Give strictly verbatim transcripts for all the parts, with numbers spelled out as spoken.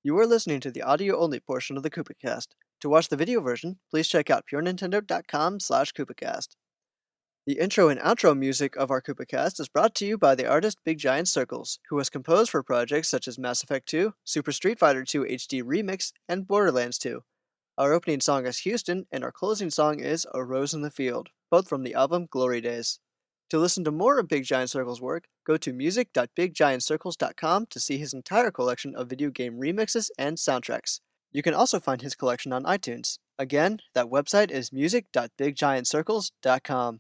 You are listening to the audio-only portion of the KoopaCast. To watch the video version, please check out purenintendo.com slash KoopaCast. The intro and outro music of our KoopaCast is brought to you by the artist Big Giant Circles, who has composed for projects such as Mass Effect two, Super Street Fighter two H D Remix, and Borderlands two. Our opening song is Houston, and our closing song is A Rose in the Field, both from the album Glory Days. To listen to more of Big Giant Circles' work, go to music dot big giant circles dot com to see his entire collection of video game remixes and soundtracks. You can also find his collection on iTunes. Again, that website is music dot big giant circles dot com.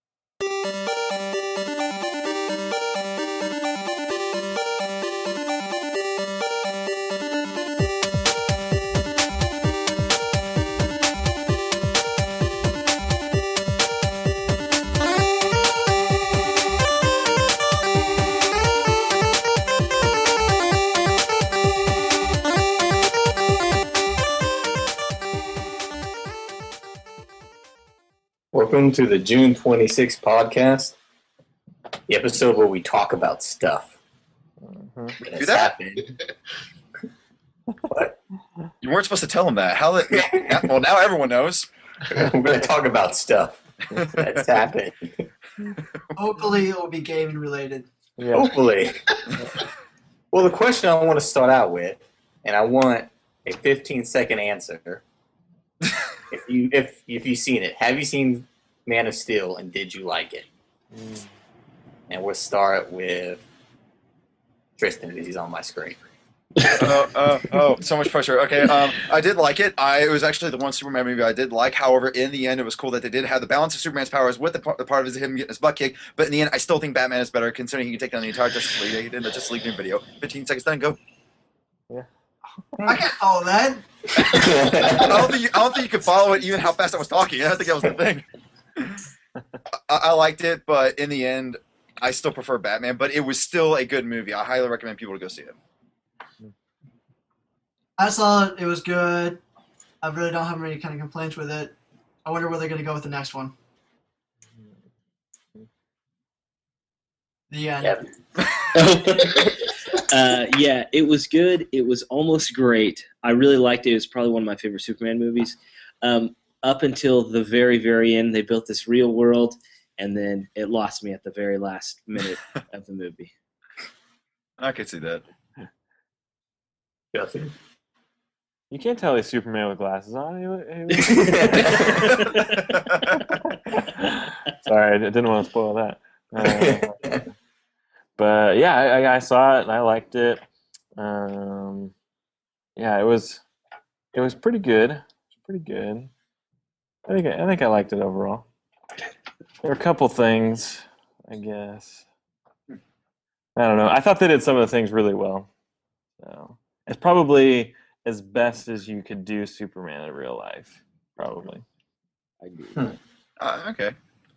Welcome to the June twenty-sixth podcast, the episode where we talk about stuff. Mm-hmm. That has happened. What? You weren't supposed to tell him that. How? That, well, now everyone knows. We're going to talk about stuff that's happened. Hopefully it will be gaming related. Yeah. Hopefully. Well, the question I want to start out with, and I want a fifteen second answer. If you if if you've seen it, have you seen Man of Steel, and did you like it? Mm. And we'll start with Tristan, because he's on my screen. uh, uh, oh, so much pressure. Okay, um, I did like it. I it was actually the one Superman movie I did like. However, in the end, it was cool that they did have the balance of Superman's powers with the, part, the part of him getting his butt kicked. But in the end, I still think Batman is better, considering he can take down the entire Justice League in the Justice League new video. fifteen seconds done, go. Yeah. I can't follow that. I, don't think you, I don't think you could follow it even how fast I was talking. I don't think that was the thing. I, I liked it, but in the end, I still prefer Batman. But it was still a good movie. I highly recommend people to go see it. I saw it. It was good. I really don't have any kind of complaints with it. I wonder where they're going to go with the next one. The end. Yep. Uh, yeah, it was good. It was almost great. I really liked it. It was probably one of my favorite Superman movies. Um, up until the very, very end, they built this real world, and then it lost me at the very last minute of the movie. I could see that. Justin? You can't tell he's Superman with glasses on. He, he... Sorry, I didn't want to spoil that. Uh, But yeah, I, I saw it and I liked it. Um, yeah, it was it was pretty good. It was pretty good. I think I, I think I liked it overall. There were a couple things, I guess. I don't know. I thought they did some of the things really well. So it's probably as best as you could do Superman in real life. Probably. I agree. Hmm. Uh, okay.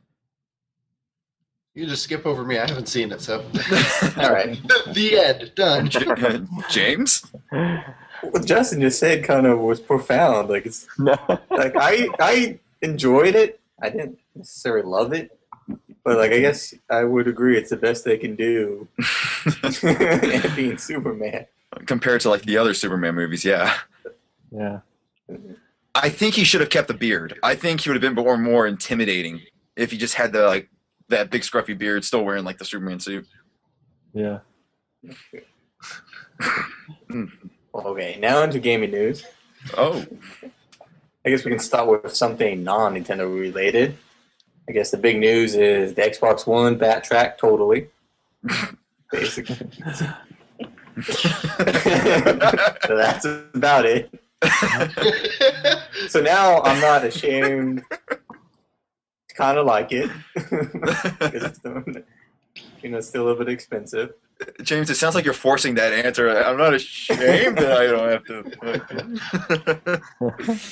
You just skip over me. I haven't seen it, so. All right. The end. Done. James? What Justin just said kind of was profound. Like it's No. like I I enjoyed it. I didn't necessarily love it, but like I guess I would agree it's the best they can do. Being Superman Compared to like the other Superman movies, yeah. Yeah. I think he should have kept the beard. I think he would have been more more intimidating if he just had the like that big scruffy beard, still wearing like the Superman suit. Yeah. Okay, now into gaming news. Oh. I guess we can start with something non-Nintendo related. I guess the big news is the Xbox One backtracked totally. Basically. So that's about it. So now I'm not ashamed. Kind of like it. Because it's still, you know, still a little bit expensive. James, it sounds like you're forcing that answer. I'm not ashamed that I don't have to.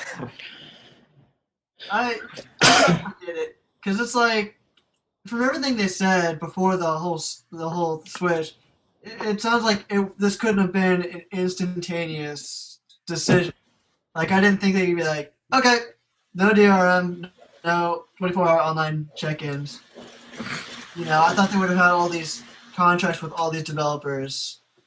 I, I get it. Because it's like, from everything they said before the whole the whole Switch, it, it sounds like it, this couldn't have been an instantaneous decision. Like, I didn't think they'd be like, okay, no D R M, no twenty-four hour online check-ins. You know, I thought they would have had all these contracts with all these developers. Yeah.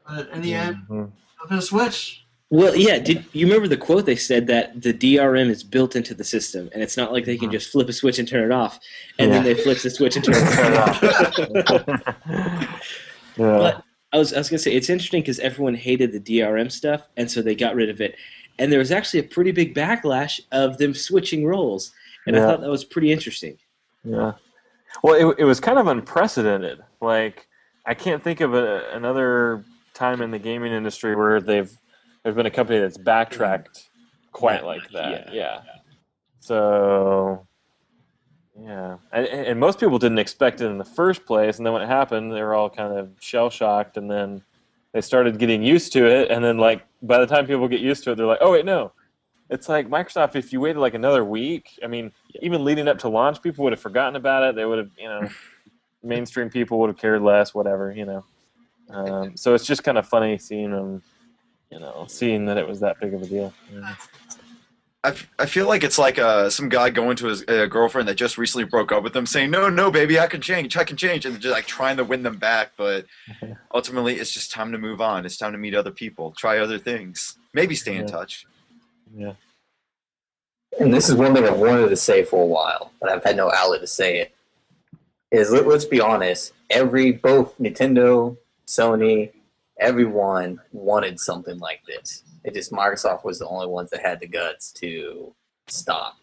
But in the end, Mhm. I'm gonna switch. Well, yeah. Did you remember the quote they said that the D R M is built into the system, and it's not like they can just flip a switch and turn it off, and then Yeah. they flip the switch and turn it off. Yeah. But I was I was gonna say it's interesting because everyone hated the D R M stuff, and so they got rid of it. And there was actually a pretty big backlash of them switching roles, and I Yeah. thought that was pretty interesting. Yeah. Well, it, it was kind of unprecedented. Like, I can't think of a, another time in the gaming industry where they've there's been a company that's backtracked quite That like much, that. yeah. Yeah. So, yeah, and, and most people didn't expect it in the first place, and then when it happened, they were all kind of shell shocked, and then they started getting used to it, and then like by the time people get used to it, they're like, oh wait, no. It's like Microsoft, if you waited like another week, I mean, even leading up to launch, people would have forgotten about it. They would have, you know, mainstream people would have cared less, whatever, you know. Um, so it's just kind of funny seeing them, you know, seeing that it was that big of a deal. Yeah. I, f- I feel like it's like uh, some guy going to his uh, girlfriend that just recently broke up with them saying, no, no, baby, I can change, I can change. And just like trying to win them back. But ultimately, it's just time to move on. It's time to meet other people, try other things, maybe stay in Yeah. touch. Yeah. And this is one thing I've wanted to say for a while, but I've had no outlet to say it. Is let, let's be honest, every both Nintendo, Sony, everyone wanted something like this. It just Microsoft was the only ones that had the guts to stop,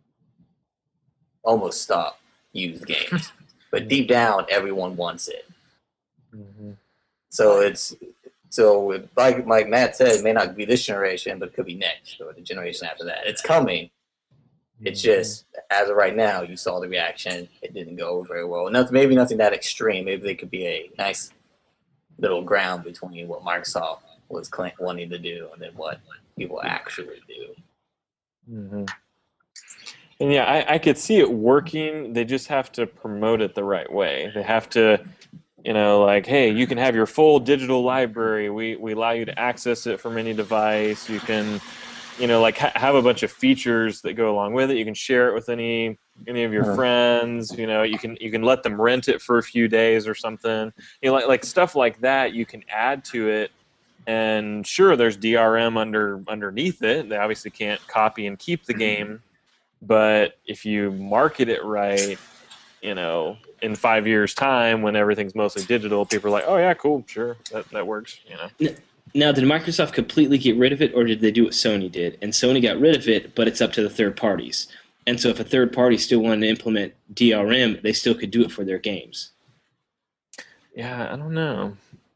almost stop used games. But deep down, everyone wants it. Mm-hmm. So it's so like like Matt said, it may not be this generation, but it could be next or the generation after that. It's coming. It's just as of right now, you saw the reaction. It didn't go very well. Nothing, maybe nothing that extreme. Maybe there could be a nice little ground between what Microsoft was cl- wanting to do and then what people actually do. Mm-hmm. And yeah, I, I could see it working. They just have to promote it the right way. They have to, you know, like, hey, you can have your full digital library. We we allow you to access it from any device. You can, you know, like ha- have a bunch of features that go along with it. You can share it with any any of your Uh-huh. friends. You know, you can you can let them rent it for a few days or something. You know, like like stuff like that. You can add to it. And sure, there's D R M under underneath it. They obviously can't copy and keep the game, but if you market it right, you know, in five years' time, when everything's mostly digital, people are like, "Oh yeah, cool, sure, that that works." You know. Now, did Microsoft completely get rid of it, or did they do what Sony did? And Sony got rid of it, but it's up to the third parties. And so if a third party still wanted to implement D R M, they still could do it for their games. Yeah, I don't know.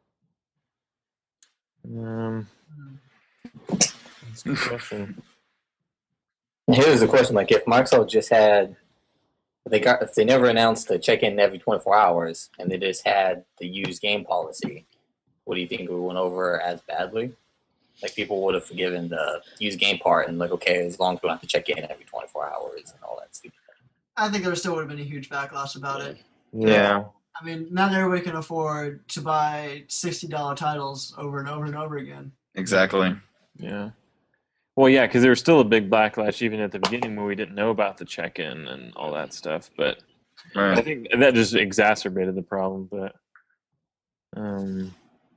Um, that's a good question. Here's the question: like, if Microsoft just had, if they got, if they never announced the check-in every twenty-four hours, and they just had the used game policy, what do you think we went over as badly? Like, people would have forgiven the used game part and like, okay, as long as we don't have to check in every twenty-four hours and all that stupid. I think there still would have been a huge backlash about it. Yeah. I mean, not everybody can afford to buy sixty dollar titles over and over and over again. Exactly. Yeah. Well, yeah, because there was still a big backlash even at the beginning when we didn't know about the check-in and all that stuff. But I Right. think that just exacerbated the problem. But um,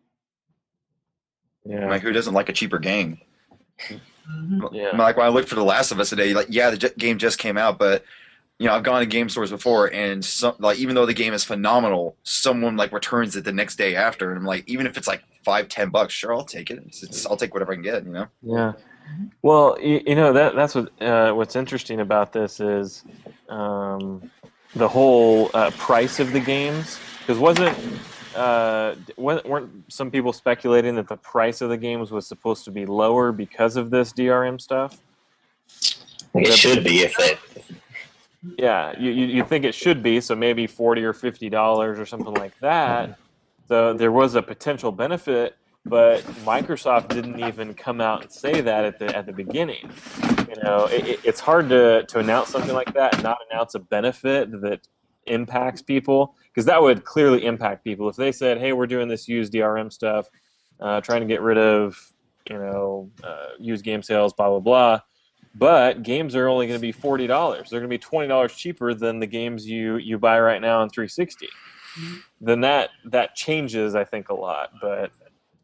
yeah, Like, who doesn't like a cheaper game? Mm-hmm. yeah, Like when I looked for The Last of Us today, like yeah, the j- game just came out, but you know I've gone to game stores before, and some like even though the game is phenomenal, someone like returns it the next day after, and I'm like, even if it's like five, ten bucks, sure, I'll take it. It's, it's, I'll take whatever I can get, you know. yeah. Well, you, you know that that's what uh, what's interesting about this is um, the whole uh, price of the games. Because wasn't uh, weren't weren't some people speculating that the price of the games was supposed to be lower because of this D R M stuff? Like, it should be if it. Yeah, you you you think it should be, so maybe forty or fifty dollars or something like that. So there was a potential benefit, but Microsoft didn't even come out and say that at the at the beginning. You know, it, it, it's hard to to announce something like that and not announce a benefit that impacts people, because that would clearly impact people if they said, "Hey, we're doing this used D R M stuff, uh, trying to get rid of you know uh, used game sales, blah blah blah." But games are only going to be forty dollars. They're going to be twenty dollars cheaper than the games you, you buy right now on three sixty. Then that that changes, I think, a lot. But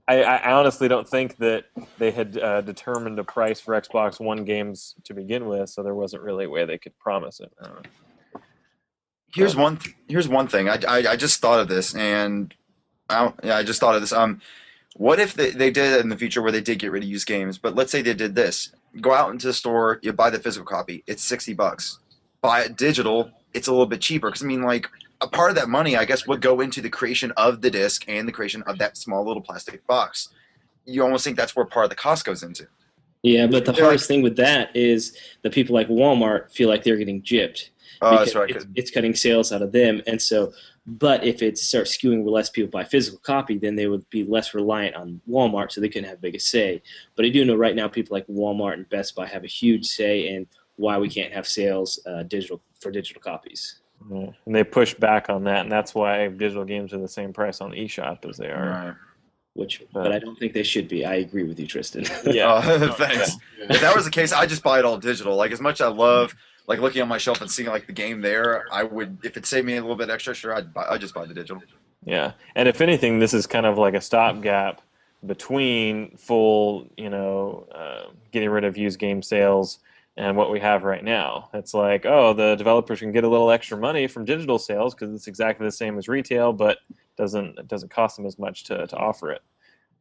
I, I honestly don't think that they had uh, determined a price for Xbox One games to begin with, so there wasn't really a way they could promise it. I don't know. Here's one. Th- here's one thing. I, I, I just thought of this, and I don't, yeah, I just thought of this. Um, what if they, they did it in the future where they did get rid of used games? But let's say they did this: go out into the store, you buy the physical copy, it's sixty bucks. Buy it digital, it's a little bit cheaper. Because I mean, like a part of that money, I guess, would go into the creation of the disc and the creation of that small little plastic box. You almost think that's where part of the cost goes into. Yeah, but the Yeah. hardest thing with that is the people like Walmart feel like they're getting gypped. Oh, that's because right. It's, 'cause- it's cutting sales out of them, and so. But if it starts skewing where less people buy physical copy, then they would be less reliant on Walmart, so they couldn't have big a say. But I do know right now people like Walmart and Best Buy have a huge say in why we can't have sales uh, digital for digital copies. Yeah. And they push back on that, and that's why digital games are the same price on the eShop as they are. Right. Which, but I don't think they should be. I agree with you, Tristan. Yeah. Oh, thanks. If that was the case, I just buy it all digital. Like as much as I love like looking on my shelf and seeing like the game there, I would if it saved me a little bit extra, sure, I'd buy, I'd just buy the digital. Yeah, and if anything, this is kind of like a stopgap between full, you know, uh, getting rid of used game sales and what we have right now. It's like, oh, the developers can get a little extra money from digital sales because it's exactly the same as retail, but doesn't it doesn't cost them as much to, to offer it.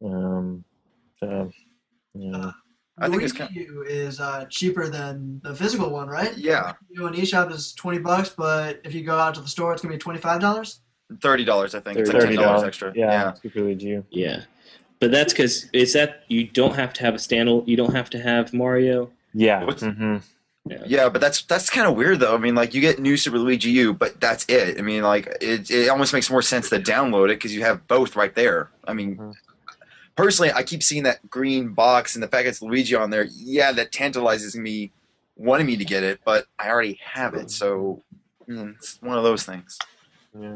Um, so, yeah. I think it's Wii kind U is uh, cheaper than the physical one, right? Yeah, You know, an eShop is twenty bucks, but if you go out to the store, it's gonna be twenty-five dollars. thirty dollars. I think it's like thirty ten dollars dollars extra. Yeah, Yeah. Super League U. Yeah, but that's because it's that you don't have to have a stand. You don't have to have Mario. Yeah. What's- hmm Yeah, but that's that's kind of weird though. I mean, like you get New Super Luigi U, but that's it. I mean, like it it almost makes more sense to download it because you have both right there. I mean, Mhm. personally, I keep seeing that green box and the fact it's Luigi on there. Yeah, that tantalizes me, wanting me to get it, but I already have it, so mm, it's one of those things. Yeah.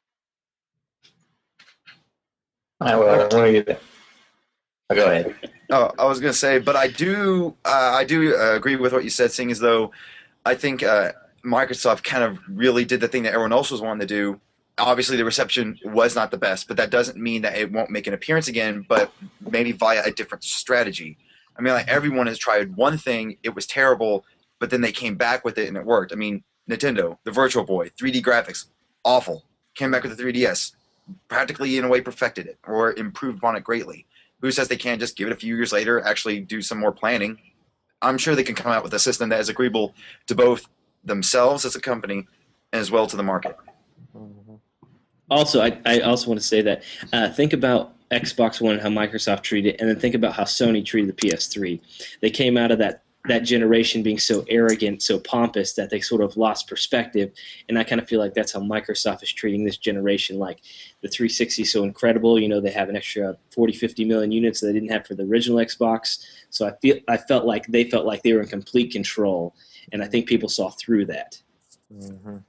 I will. I'm gonna get it. Oh, go ahead. Oh, I was gonna say, but I do, uh, I do uh, agree with what you said, seeing as though I think uh, Microsoft kind of really did the thing that everyone else was wanting to do. Obviously, the reception was not the best, but that doesn't mean that it won't make an appearance again, but maybe via a different strategy. I mean, like everyone has tried one thing, it was terrible, but then they came back with it and it worked. I mean, Nintendo, the Virtual Boy, three D graphics, awful. Came back with the three D S, practically in a way perfected it or improved upon it greatly. Who says they can't just give it a few years later, actually do some more planning? I'm sure they can come out with a system that is agreeable to both themselves as a company and as well to the market. Mhm. Also, I, I also want to say that uh, think about Xbox One and how Microsoft treated it, and then think about how Sony treated the P S three. They came out of that that generation being so arrogant, so pompous that they sort of lost perspective. And I kind of feel like that's how Microsoft is treating this generation. Like the three sixty is so incredible. You know, they have an extra forty, fifty million units that they didn't have for the original Xbox. So I feel I felt like they felt like they were in complete control, and I think people saw through that. Mhm.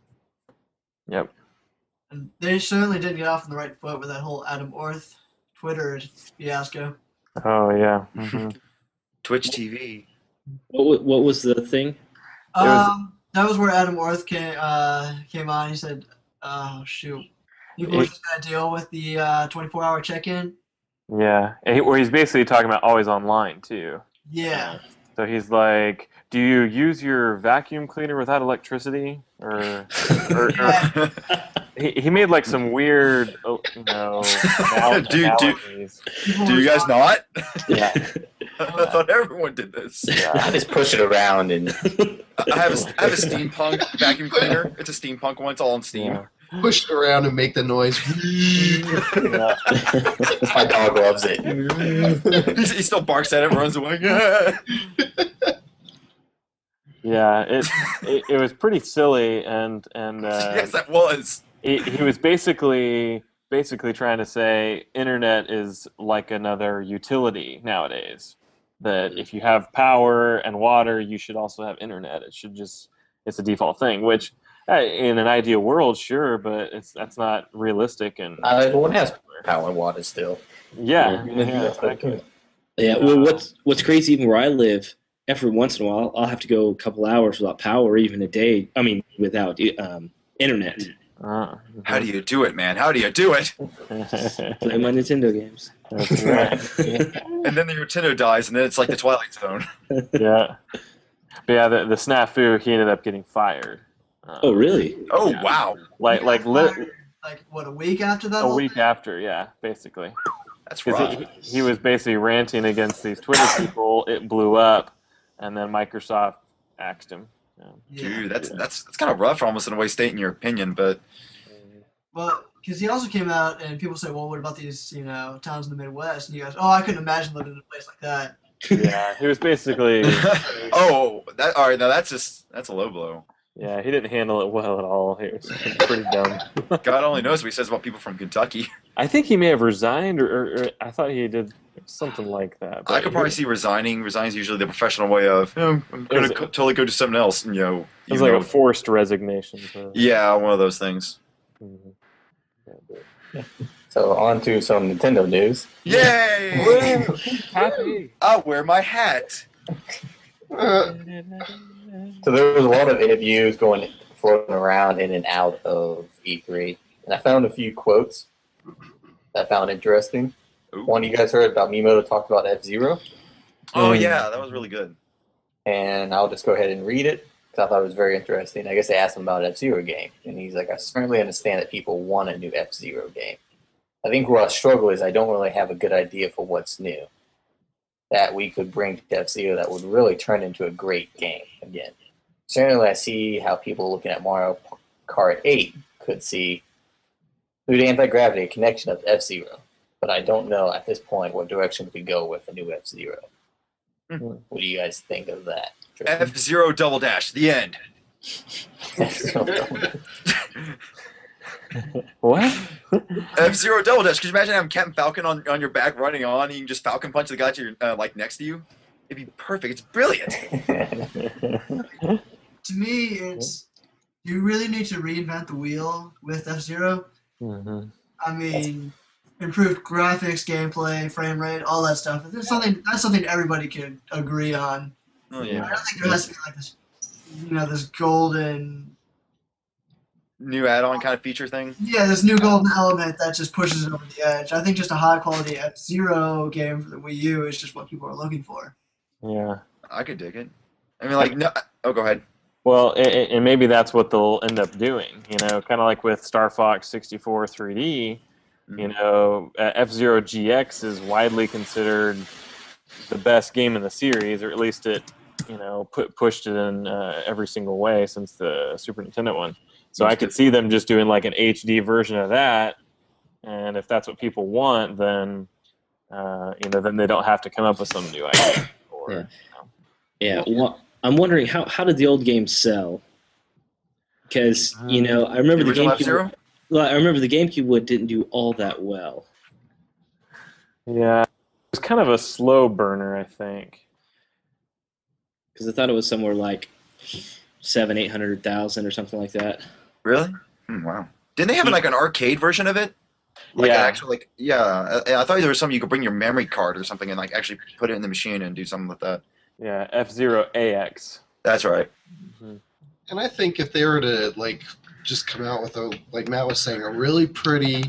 Yep. And they certainly didn't get off on the right foot with that whole Adam Orth Twitter fiasco. Oh yeah. hmm Twitch T V. What wa- what was the thing? was- Um, that was where Adam Orth came uh, came on. He said, "Oh shoot, people are It- just gonna deal with the uh, twenty-four hour check-in." Yeah. And he, where he's basically talking about always online too. Yeah, So he's like, "Do you use your vacuum cleaner without electricity?" Or, or, or he, he made like some weird, oh, you know, anal- Do- do- analogies. People Do were you guys talking- not? Yeah. I thought everyone did this. I just push it around and I have a, I have a steampunk vacuum cleaner. It's a steampunk one. It's all in steam. Yeah. Push it around and make the noise. Yeah. my dog loves it. he, he still barks at it, runs away. Yeah, it, it it was pretty silly, and and uh, yes, that was. he, he was basically basically trying to say internet is like another utility nowadays. That if you have power and water, you should also have internet. It should just it's a default thing. Which uh, in an ideal world, sure, but it's that's not realistic. And Uh, everyone has power and water still. yeah, Yeah. yeah, exactly. Yeah, well, what's what's crazy, even where I live, every once in a while, I'll have to go a couple hours without power, or even a day. I mean, without um, internet. Uh, How do you do it, man? How do you do it? Play my Nintendo games. That's right. And then the Nintendo dies, and then it's like the Twilight Zone. Yeah. But yeah, the, the snafu, he ended up getting fired. Um, Oh, really? Oh, Yeah. wow. Like, like, Fired, lit, like what, a week after that? a whole week thing? after, yeah, basically. That's Because rough. he, he was basically ranting against these Twitter people. It blew up, and then Microsoft axed him. Yeah. Yeah. Dude, that's that's that's kind of rough, almost in a way, stating your opinion. But Well, because he also came out and people say, well, what about these, you know, towns in the Midwest? And he goes, oh, I couldn't imagine living in a place like that. Yeah, he was basically. oh, that all right. Now that's just that's a low blow. Yeah, he didn't handle it well at all. He was pretty dumb. God only knows what he says about people from Kentucky. I think he may have resigned, or, or, or I thought he did something like that. I could probably see resigning. Resigning is usually the professional way of, you know, I'm going to Is it- totally go do something else. You know, It was even like though- a forced resignation. So. yeah, one of those things. Mhm. So on to some Nintendo news. Yay! Happy. I'll wear my hat. Uh, So there was a lot of interviews going floating around in and out of E three, and I found a few quotes that I found interesting. Ooh. One you guys heard about Miyamoto talked about F-Zero, Oh yeah, that was really good. and I'll just go ahead and read it because I thought it was very interesting. I guess they asked him about an F-Zero game, and he's like, I certainly understand that people want a new F-Zero game. I think where I struggle is I don't really have a good idea for what's new that we could bring to F-Zero that would really turn into a great game again. Certainly I see how people looking at Mario Kart eight could see through the anti-gravity a connection of F-Zero, but I don't know at this point what direction we go with a new F-Zero. Hmm. What do you guys think of that? F Zero Double Dash. The end. What? F Zero Double Dash. Could you imagine having Captain Falcon on, on your back running on? And you can just Falcon punch the guy to your, uh, like next to you. It'd be perfect. It's brilliant. To me, it's you really need to reinvent the wheel with F-Zero. Mhm. I mean, improved graphics, gameplay, frame rate, all that stuff. That's something that's something everybody could agree on. Oh I yeah. don't think there has to be like this, you know, this golden, New add-on kind of feature thing. yeah, this new golden element that just pushes it over the edge. I think just a high quality F-Zero game for the Wii U is just what people are looking for. Yeah. I could dig it. I mean, like, no. Oh, go ahead. Well, and, and maybe that's what they'll end up doing. You know, kind of like with Star Fox sixty-four three D. You know, uh, F-Zero G X is widely considered the best game in the series, or at least it, you know, put pushed it in uh, every single way since the Super Nintendo one. So I could see them just doing like an H D version of that, and if that's what people want, then uh, you know, then they don't have to come up with some new idea. Or, Yeah. Yeah, well, I'm wondering how how did the old game sell? Because you know, I remember The the original GameCube. F-Zero? Well, I remember the GameCube one didn't do all that well. Yeah, it was kind of a slow burner, I think. Because I thought it was somewhere like seven, eight hundred thousand or something like that. Really? Hmm, wow. Didn't they have like an arcade version of it? Like Yeah. an actual, like, yeah. I, I thought there was something you could bring your memory card or something and like actually put it in the machine and do something with that. Yeah, F-Zero A X. That's right. and I think if they were to like just come out with a, like Matt was saying, a really pretty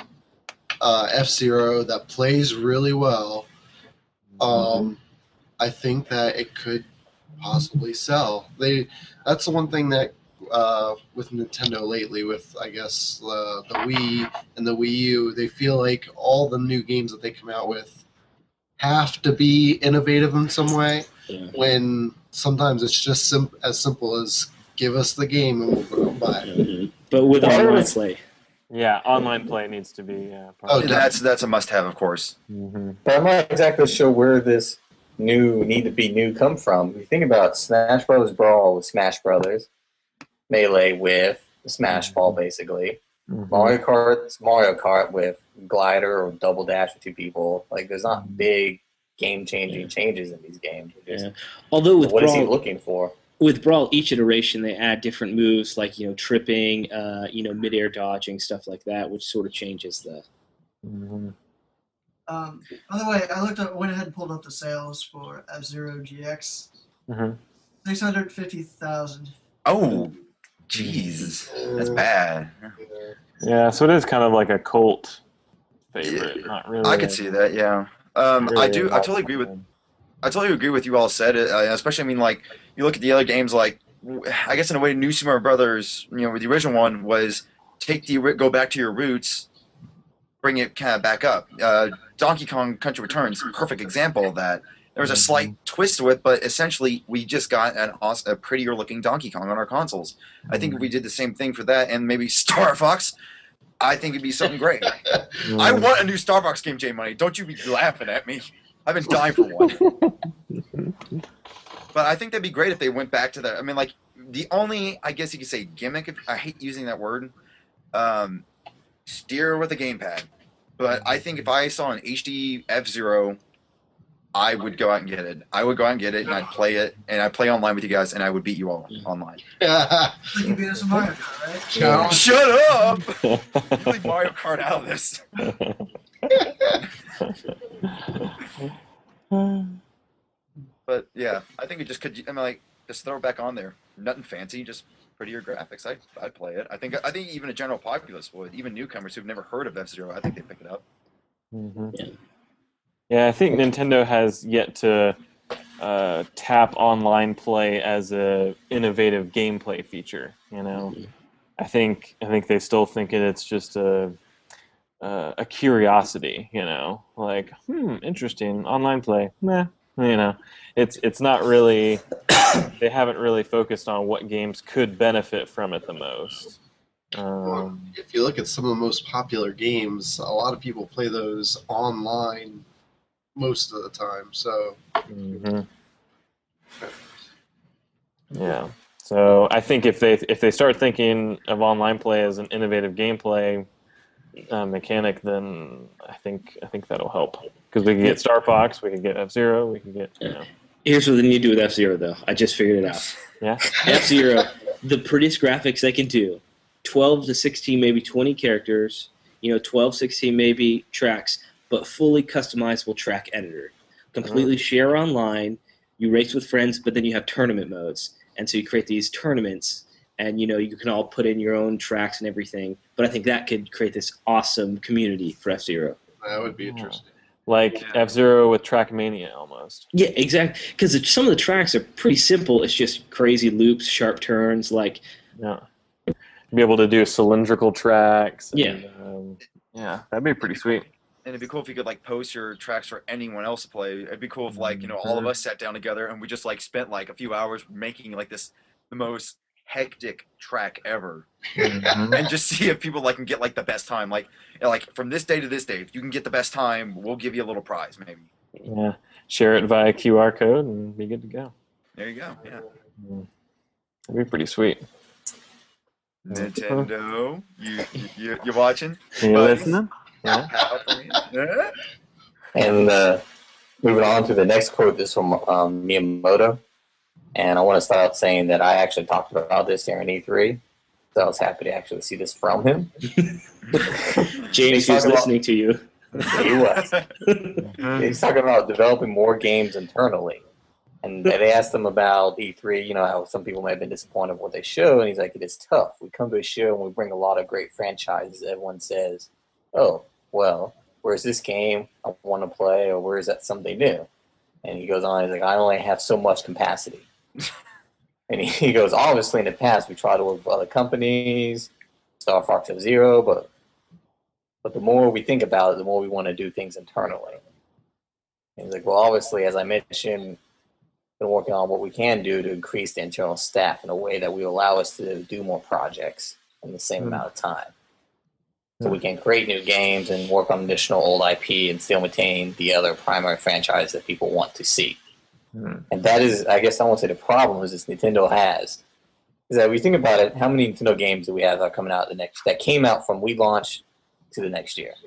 uh, F-Zero that plays really well, um, I think that it could possibly sell. They that's the one thing that uh, with Nintendo lately, with I guess uh, the Wii and the Wii U, they feel like all the new games that they come out with have to be innovative in some way. Yeah. When sometimes it's just sim- as simple as give us the game and we'll go buy it. Mhm. But with Well, online it's- play. Yeah, online play needs to be. Uh, Oh, part That's that's a must-have, of course. hmm But I'm not exactly sure where this new need to be new come from. If you think about Smash Brothers Brawl with Smash Brothers, Melee with Smash Ball, basically. Mario Kart, Mario Kart with Glider or Double Dash with two people. Like, there's not big game-changing Yeah. changes in these games. Just, Yeah. Although with what is he Brawl, looking for? with Brawl, each iteration they add different moves like you know tripping, uh, you know midair dodging, stuff like that, which sort of changes the. hmm Um, by the way, I looked up, went ahead and pulled up the sales for F-Zero G X. hmm six hundred fifty thousand. Oh, Jeez, that's Uh, bad. Yeah, so it is kind of like a cult favorite, not really. I could see that. Yeah. Um, not really I a do. I totally agree with. lifetime. I totally agree with you all said it. Uh, especially, I mean, like you look at the other games, like I guess in a way, New Super Mario Brothers, you know, the original one was take the ori- go back to your roots, bring it kind of back up. Uh, Donkey Kong Country Returns, perfect example of that. There was a slight twist to it, but essentially we just got an awes- a prettier looking Donkey Kong on our consoles. I think if we did the same thing for that and maybe Star Fox, I think it'd be something great. Mm. I want a new Star Fox game, J Money. Don't you be laughing at me. I've been dying for one. But I think that'd be great if they went back to that. I mean, like the only, I guess you could say, gimmick. If, I hate using that word. Um, steer with a gamepad. But I think if I saw an H D F-Zero, I would go out and get it. I would go out and get it, and I'd play it, and I'd play online with you guys, and I would beat you all online. You can beat us in Mario Kart, right? Challenge. Shut up! You leave Mario Kart out of this. But yeah, I think it just could. I mean, like, just throw it back on there. Nothing fancy, just prettier graphics. I I'd play it. I think I think even a general populace would. Even newcomers who've never heard of F-Zero, I think they'd pick it up. Mhm. Yeah. Yeah, I think Nintendo has yet to uh, tap online play as a innovative gameplay feature. You know, I think I think they still think it, it's just a uh, a curiosity. You know, like hmm, interesting online play. Meh. You know, it's it's not really. They haven't really focused on what games could benefit from it the most. Well, Um, if you look at some of the most popular games, a lot of people play those online most of the time. So mhm. Yeah. So I think if they if they start thinking of online play as an innovative gameplay uh, mechanic, then I think I think that'll help because we can get Star Fox, we can get F Zero, we can get you know. Here's what they need to do with F Zero, though. I just figured it out. Yeah. F Zero, the prettiest graphics they can do. twelve to sixteen, maybe twenty characters. You know, twelve, sixteen, maybe tracks, but fully customizable track editor. Completely share online. You race with friends, but then you have tournament modes. And so you create these tournaments, and you know you can all put in your own tracks and everything. But I think that could create this awesome community for F Zero. that would be interesting. Like Yeah. F Zero with Trackmania almost. Yeah, exactly. Because some of the tracks are pretty simple. It's just crazy loops, sharp turns. Like, Yeah. Be able to do cylindrical tracks. and, Yeah. Um, yeah, that'd be pretty sweet. And it'd be cool if you could like post your tracks for anyone else to play. It'd be cool if like you know all of us sat down together and we just like spent like a few hours making like this the most hectic track ever, Mhm. and just see if people like can get like the best time. Like you know, like from this day to this day, if you can get the best time, we'll give you a little prize maybe. Yeah. Share it via Q R code and be good to go. There you go. Yeah. That'd be pretty sweet. Nintendo, you you you watching? Are you Buddies? listening? Yeah. Yeah. And uh, moving on to the next quote, this is from um, Miyamoto. And I want to start out saying that I actually talked about this during E three. So I was happy to actually see this from him. James He's was talking about- listening to you. He was. He's talking about developing more games internally. And they asked him about E three, you know, how some people may have been disappointed with what they show. And he's like, it is tough. We come to a show and we bring a lot of great franchises. Everyone says, oh, well, where's this game I want to play, or where is that something new? And he goes on, he's like, I only have so much capacity. And he, he goes, obviously in the past we tried to work with other companies, Star Fox F-Zero, but but the more we think about it, the more we want to do things internally. And he's like, well, obviously, as I mentioned, been working on what we can do to increase the internal staff in a way that will allow us to do more projects in the same Mm. amount of time. So we can create new games and work on additional old I P and still maintain the other primary franchise that people want to see. Mm. And that is, I guess I won't say the problem is this Nintendo has. Is that when you think about it, how many Nintendo games do we have that are coming out the next that came out from we launch to the next year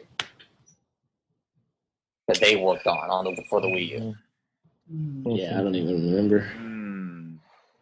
that they worked on on the, for the Wii U? Yeah, I don't even remember. Hmm.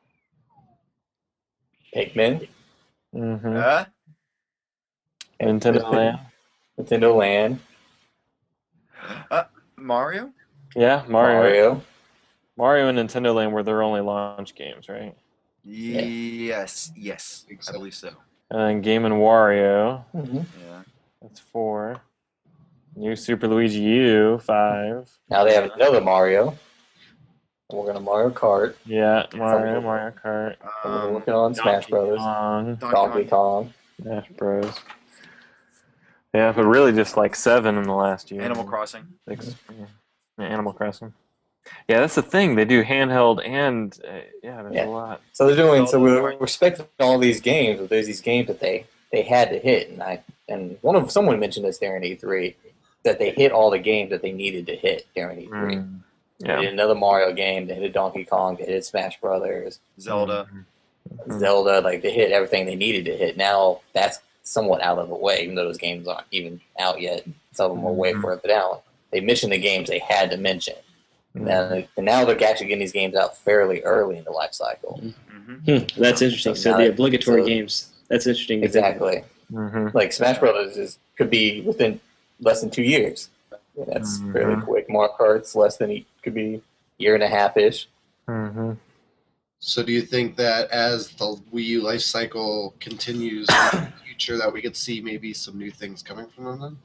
Pikmin, Mm-hmm. Huh? Nintendo Land. Nintendo Land, Uh, Mario? Yeah, Mario. Mario. Mario and Nintendo Land were their only launch games, right? Yes, yes, Think I so. believe so. And then Game and Wario. Mm-hmm. Yeah. That's four. New Super Luigi U, five. Now they have another Mario. We're gonna Mario Kart. Yeah, Mario, Somebody- Mario Kart, We're Um, working on Smash Donkey Brothers, Kong, Donkey Donkey Kong, Kong. Smash Bros. Yeah, but really just like seven in the last year. Animal Crossing. Six, yeah, Animal Crossing. Yeah, that's the thing. They do handheld and uh, yeah, there's Yeah. a lot. So they're doing. So Zelda, we're Mario- respecting all these games, but there's these games that they they had to hit, and I and one of someone mentioned this during E three that they hit all the games that they needed to hit during E three. Mm, They yeah. did another Mario game. They hit Donkey Kong. They hit Smash Brothers, Zelda. Mhm. Zelda. Like they hit everything they needed to hit. Now that's somewhat out of the way, even though those games aren't even out yet. Some of them are way Mhm. further down. They mentioned the games they had to mention. Mhm. Now, and now they're actually getting these games out fairly early in the life cycle. Mm-hmm. Hmm, that's interesting. So Now the that- obligatory so- games. That's interesting. to think about. Exactly. Mhm. Like Smash Brothers is could be within less than two years. Yeah, that's Mhm. fairly quick. Mario Kart's less than e- could be year and a half ish. Mhm. So do you think that as the Wii U life cycle continues in the future, that we could see maybe some new things coming from them then?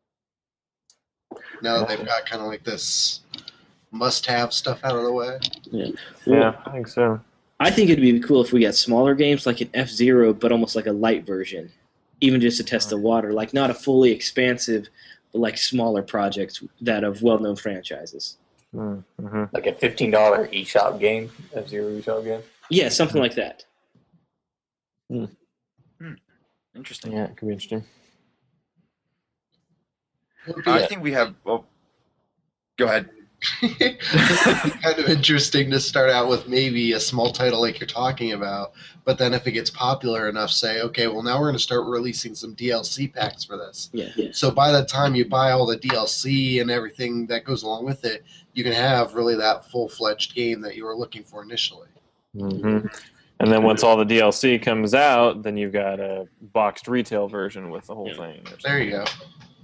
Now that they've got kind of like this must-have stuff out of the way. Well, Yeah, I think so. I think it'd be cool if we got smaller games like an F Zero, but almost like a light version, even just to test the water. Like not a fully expansive, but like smaller projects that of well-known franchises. Mm-hmm. Like a fifteen dollar eShop game, F Zero eShop game. Yeah, something like that. Interesting. Yeah, it could be interesting. It would be I think we have. Well, go ahead. kind of interesting to start out with maybe a small title like you're talking about, but then if it gets popular enough, say, okay, well now we're going to start releasing some D L C packs for this. Yeah, yeah. So by the time you buy all the D L C and everything that goes along with it, you can have really that full-fledged game that you were looking for initially. Mm-hmm. And then once all the D L C comes out, then you've got a boxed retail version with the whole Yeah. thing. There you go.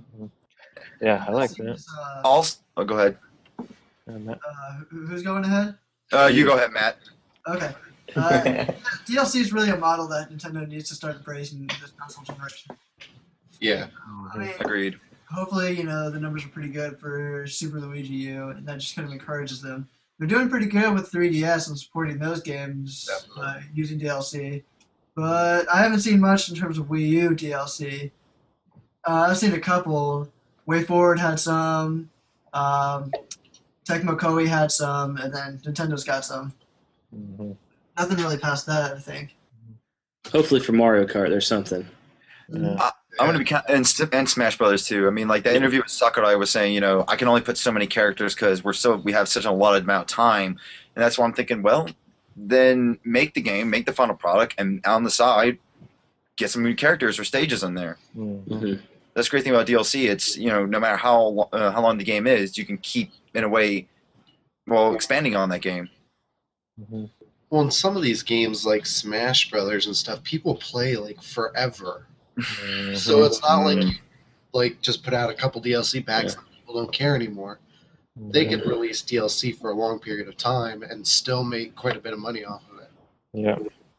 Yeah, I like that. Uh, Also, oh, go ahead. And that- uh, who- who's going ahead? Uh, you go ahead, Matt. Okay. Uh, D L C is really a model that Nintendo needs to start embracing this console generation. Yeah. I mean, Agreed. hopefully, you know, the numbers are pretty good for Super Luigi U, and that just kind of encourages them. They're doing pretty good with three D S and supporting those games Definitely. uh, using D L C, but I haven't seen much in terms of Wii U D L C. Uh, I've seen a couple. Way Forward had some, um, Tecmo Koei had some, and then Nintendo's got some. Mhm. Nothing really past that, I think. Hopefully for Mario Kart, there's something. Yeah. I'm gonna be count- and, St- and Smash Brothers too. I mean, like that interview with Sakurai was saying, you know, I can only put so many characters because we're so we have such a allotted amount of time, and that's why I'm thinking, well, then make the game, make the final product, and on the side, get some new characters or stages in there. Mhm. Mhm. That's the great thing about D L C. It's, you know, no matter how lo- uh, how long the game is, you can keep in a way, well, expanding on that game. Mhm. Well, in some of these games like Smash Brothers and stuff, people play like forever. Mhm. So it's not like you like just put out a couple D L C packs Yeah. and people don't care anymore. They can release D L C for a long period of time and still make quite a bit of money off of it. Yeah.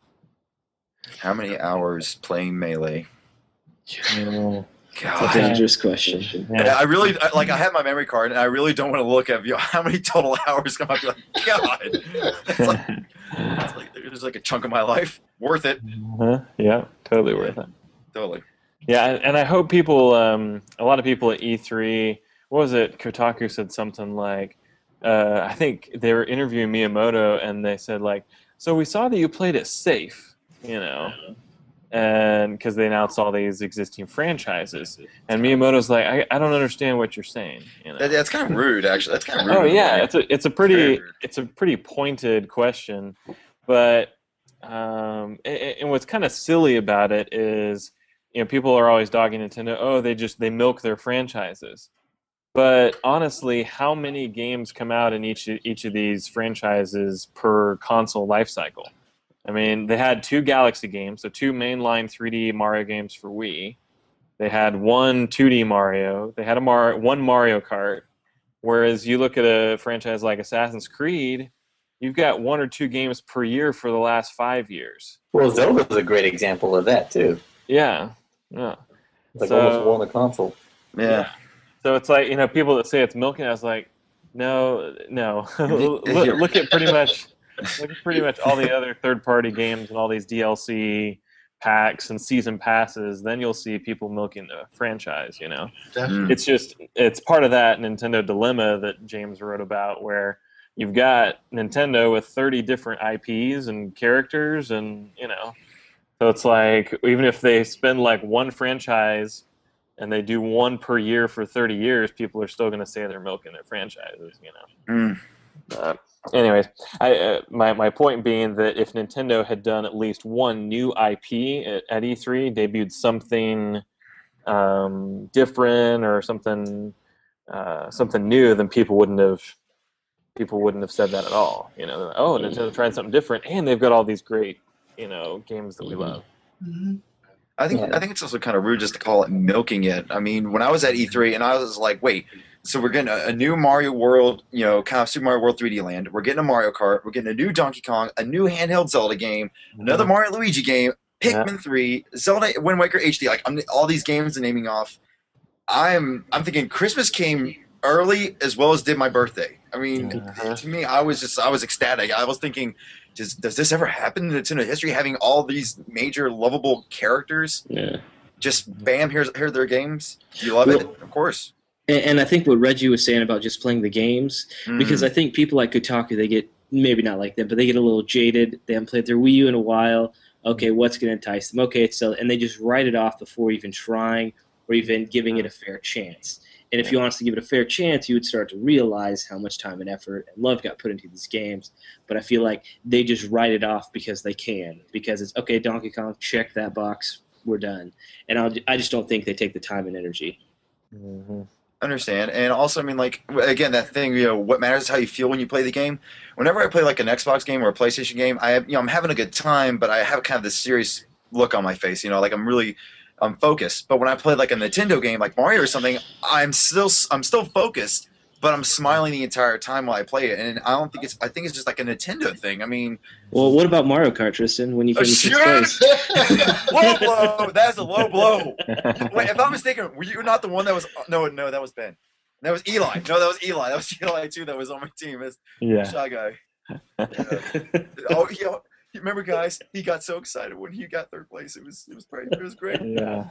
How many hours playing Melee? Yeah. It's a God. dangerous question. Yeah. I really I- like. I have my memory card, and I really don't want to look at you know, how many total hours. I might be like, God, it's like, it's like there's like a chunk of my life worth it. Uh-huh. Yeah, totally worth it. Totally. Yeah, and and I hope people, um, a lot of people at E three, what was it? Kotaku said something like, uh, I think they were interviewing Miyamoto, and they said like, so we saw that you played it safe, you know, and because they announced all these existing franchises, and Miyamoto's like, I, I don't understand what you're saying, you know. That, that's kind of rude, actually. That's kind of rude. Oh yeah, it's a it's a Very pretty rude. it's a pretty pointed question, but um, and, and what's kind of silly about it is, you know, people are always dogging Nintendo. Oh, they just they milk their franchises, but honestly, how many games come out in each each of these franchises per console life cycle? I mean, they had two Galaxy games, so two mainline three D Mario games for Wii. They had one two D Mario. They had a Mar- one Mario Kart. Whereas you look at a franchise like Assassin's Creed, you've got one or two games per year for the last five years. Well, Zelda's a great example of that too. Yeah, yeah. It's like So- almost won the console. Yeah. So it's like, you know, people that say it's milking, I was like, no, no. look, look at pretty much, look at pretty much all the other third-party games and all these D L C packs and season passes. Then you'll see people milking the franchise. You know, Definitely. it's just it's part of that Nintendo dilemma that James wrote about, where you've got Nintendo with thirty different I Ps and characters, and you know, so it's like even if they spend like one franchise and they do one per year for thirty years, people are still going to say they're milking their franchises, you know. Mm. Uh, anyways, I, uh, my, my point being that if Nintendo had done at least one new I P at, at E three, debuted something um, different or something uh, something new, then people wouldn't have people wouldn't have said that at all. You know, They're like, oh, Nintendo tried something different, and they've got all these great, you know, games that we love. Mm-hmm. I think Yeah. I think it's also kind of rude just to call it milking it. I mean, when I was at E three and I was like, wait, so we're getting a, a new Mario World, you know, kind of Super Mario World three D Land. We're getting a Mario Kart. We're getting a new Donkey Kong, a new handheld Zelda game, another Mario Luigi game, Pikmin three, Zelda Wind Waker H D. Like I'm, all these games are naming off. I'm I'm thinking Christmas came early as well as did my birthday. I mean, Uh-huh. to me, I was just I was ecstatic. I was thinking, does does this ever happen in Nintendo history? Having all these major lovable characters, Yeah. just bam, here's here are their games. You love it, of course. And, and I think what Reggie was saying about just playing the games, because Mm. I think people like Kotaku, they get, maybe not like them, but they get a little jaded. They haven't played their Wii U in a while. Okay, what's going to entice them? Okay, so, and they just write it off before even trying or even giving it a fair chance. And if you honestly give it a fair chance, you would start to realize how much time and effort and love got put into these games. But I feel like they just write it off because they can. Because it's, okay, Donkey Kong, check that box, we're done. And I'll, I just don't think they take the time and energy. Mhm. Understand, and also, I mean, like again, that thing, you know, what matters is how you feel when you play the game. Whenever I play like an Xbox game or a PlayStation game, I have, you know, I'm having a good time, but I have kind of this serious look on my face, you know, like I'm really, I'm focused. But when I play like a Nintendo game, like Mario or something, I'm still, I'm still focused, but I'm smiling the entire time while I play it, and I don't think it's, I think it's just like a Nintendo thing. I mean, Well, what about Mario Kart, Tristan, when you oh, finish shit! this place? Low blow. That is a low blow. Wait, if I'm mistaken, were you not the one that was? No, no, that was Ben. That was Eli. No, that was Eli. That was Eli too. That was on my team. That's Yeah. shy guy. Oh, he, you remember, guys? He got so excited when he got third place. It was, it was great. It was great. Yeah.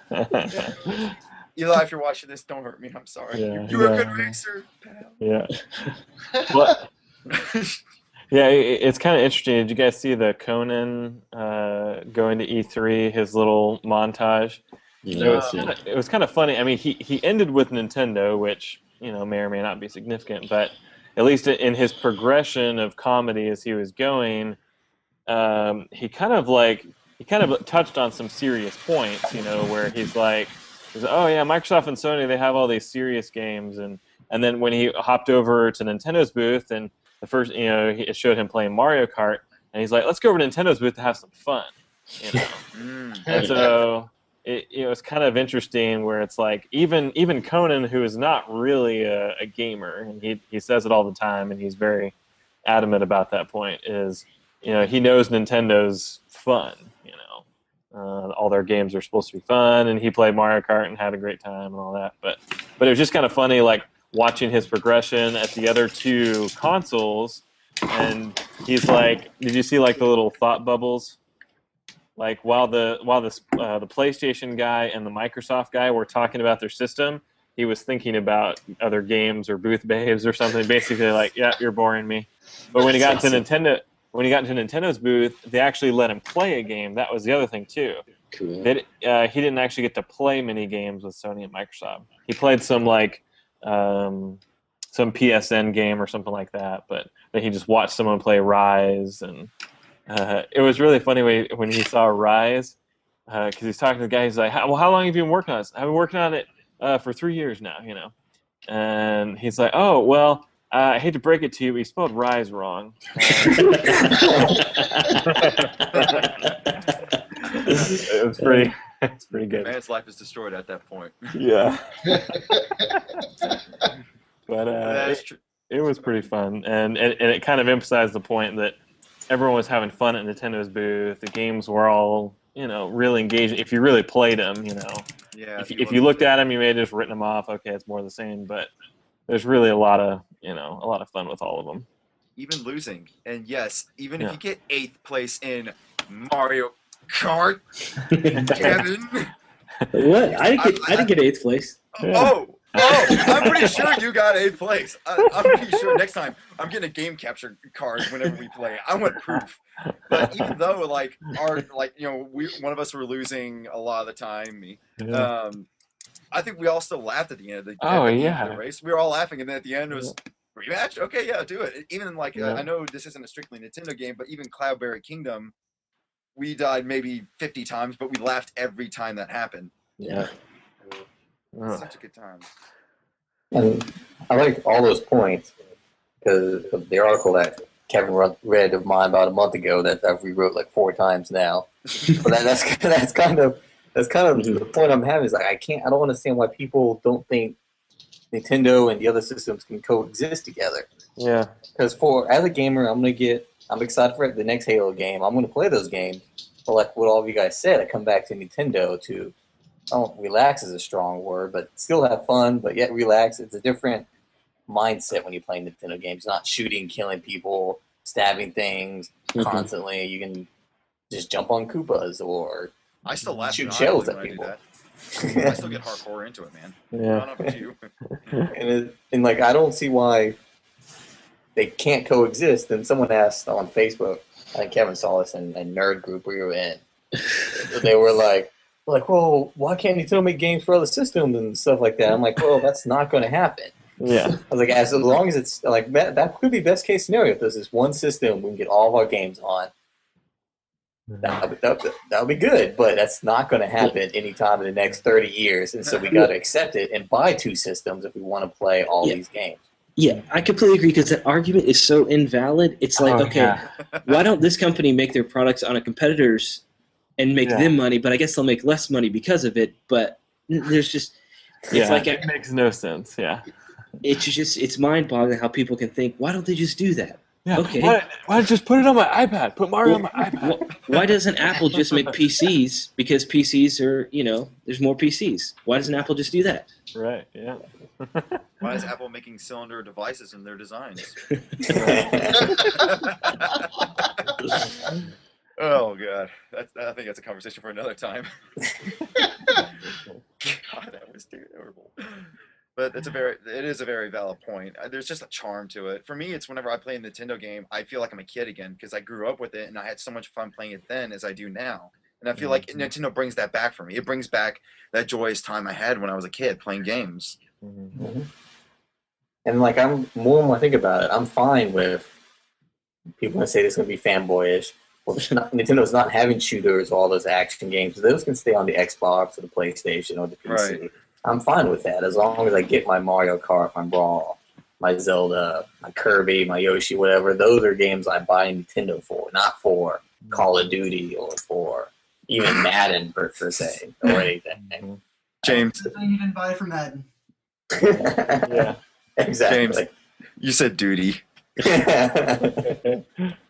Eli, if you're watching this, don't hurt me. I'm sorry. Yeah, you were a yeah. good racer, pal. Yeah. Well, yeah, it, it's kind of interesting. Did you guys see the Conan uh, going to E three, his little montage? It was, kinda, it was kind of funny. I mean, he, he ended with Nintendo, which, you know, may or may not be significant, but at least in his progression of comedy as he was going, um, he kind of like, he kind of touched on some serious points, you know, where he's like, he's like, oh yeah, Microsoft and Sony, they have all these serious games, and, and then when he hopped over to Nintendo's booth, and the first, you know, it showed him playing Mario Kart, and he's like, let's go over to Nintendo's booth to have some fun, you know. Mm. And so it, you know, it's kind of interesting where it's like even even Conan, who is not really a, a gamer, and he he says it all the time, and he's very adamant about that point, is, you know, he knows Nintendo's fun, you know. Uh, all their games are supposed to be fun, and he played Mario Kart and had a great time and all that. But but it was just kind of funny, like watching his progression at the other two consoles, and he's like, did you see like the little thought bubbles? Like while the while the uh, the PlayStation guy and the Microsoft guy were talking about their system, he was thinking about other games or booth babes or something. Basically, like, yeah, you're boring me. But when he got into Nintendo, when he got into Nintendo's booth, they actually let him play a game. That was the other thing too. Cool. They, uh, he didn't actually get to play many games with Sony and Microsoft. He played some like um, some P S N game or something like that, but then he just watched someone play Rise, and uh, it was really funny when he, when he saw Rise, because uh, he's talking to the guy. He's like, how, "Well, how long have you been working on this?" "I've been working on it uh, for three years now," you know. And he's like, "Oh, well, uh, I hate to break it to you, but you spelled Rise wrong." Uh, it was pretty. It's pretty good. Man's life is destroyed at that point. Yeah. But uh, That's it, true. it was pretty fun, and, and and it kind of emphasized the point that everyone was having fun at Nintendo's booth. The games were all, you know, really engaging. If you really played them, you know, Yeah. if, if you looked at them, you may have just written them off. Okay, it's more of the same, but there's really a lot of, you know, a lot of fun with all of them. Even losing, and yes, even Yeah. if you get eighth place in Mario Kart, Kevin. What? I didn't get. I- I, didn't get eighth place. Yeah. Oh, oh! I'm pretty sure you got eighth place. I, I'm pretty sure next time I'm getting a game capture card whenever we play. I want proof. But even though, like, our, like, you know, we one of us were losing a lot of the time. Me, Yeah. um, I think we all still laughed at the end of the, Oh, at the, end yeah. of the race. We were all laughing, and then at the end it was rematch. Okay, yeah, do it. Even like, Yeah. uh, I know this isn't a strictly Nintendo game, but even Cloudberry Kingdom, we died maybe fifty times, but we laughed every time that happened. Yeah. Oh. Such a good time. And I like all those points because of the article that Kevin ru- read of mine about a month ago that I've rewrote like four times now. But that, that's that's kind of that's kind of Mhm. the point I'm having is like I can't I don't understand why people don't think Nintendo and the other systems can coexist together. Yeah. Because for as a gamer, I'm gonna get I'm excited for the next Halo game. I'm gonna play those games. But like what all of you guys said, I come back to Nintendo to oh, relax is a strong word, but still have fun, but yet relax. It's a different mindset when you play Nintendo games. Not shooting, killing people, stabbing things Mhm. constantly. You can just jump on Koopas or I still laugh Shoot maniacally shells when at I do people. that. I still get hardcore into it, man. I Yeah. don't know about you. and, it, and like I don't see why they can't coexist. And someone asked on Facebook, I think Kevin saw this in a nerd group we were in. They were like, like, well, why can't Nintendo make games for other systems and stuff like that? I'm like, well, that's not going to happen. Yeah. I was like, as long as it's like that, that could be best case scenario. If there's this one system we can get all of our games on, that would that, that would be good. But that's not going to happen anytime in the next thirty years, and so we got to accept it and buy two systems if we want to play all Yeah. these games. Yeah, I completely agree because that argument is so invalid. It's like, Oh, okay, yeah. why don't this company make their products on a competitor's and make Yeah. them money, but I guess they'll make less money because of it. But there's just, it's Yeah, like, it makes no sense. Yeah. it's just, it's mind-boggling how people can think, why don't they just do that? Yeah. Okay. Why, why don't you just put it on my iPad? Put Mario on my iPad. Wh- Why doesn't Apple just make P Cs? Because P Cs are, you know, there's more P Cs. Why doesn't Apple just do that? Right. Yeah. Why is Apple making cylinder devices in their designs? Oh god, that's, I think that's a conversation for another time. God, that was terrible. But it's a very, it is a very valid point. Uh, There's just a charm to it. For me, it's whenever I play a Nintendo game, I feel like I'm a kid again because I grew up with it and I had so much fun playing it then as I do now. And I feel like Mhm. Nintendo brings that back for me. It brings back that joyous time I had when I was a kid playing games. Mhm. And like I'm more when I think about it, I'm fine with people that say this is going to be fanboyish. Well, it's not, Nintendo's not having shooters or all those action games. Those can stay on the Xbox or the PlayStation or the P C. Right. I'm fine with that as long as I get my Mario Kart, my Brawl, my Zelda, my Kirby, my Yoshi, whatever. Those are games I buy Nintendo for, not for Call of Duty or for even Madden per, per se or anything. Mhm. James, The thing you didn't buy from Madden. Yeah. Exactly. James. you said duty. I,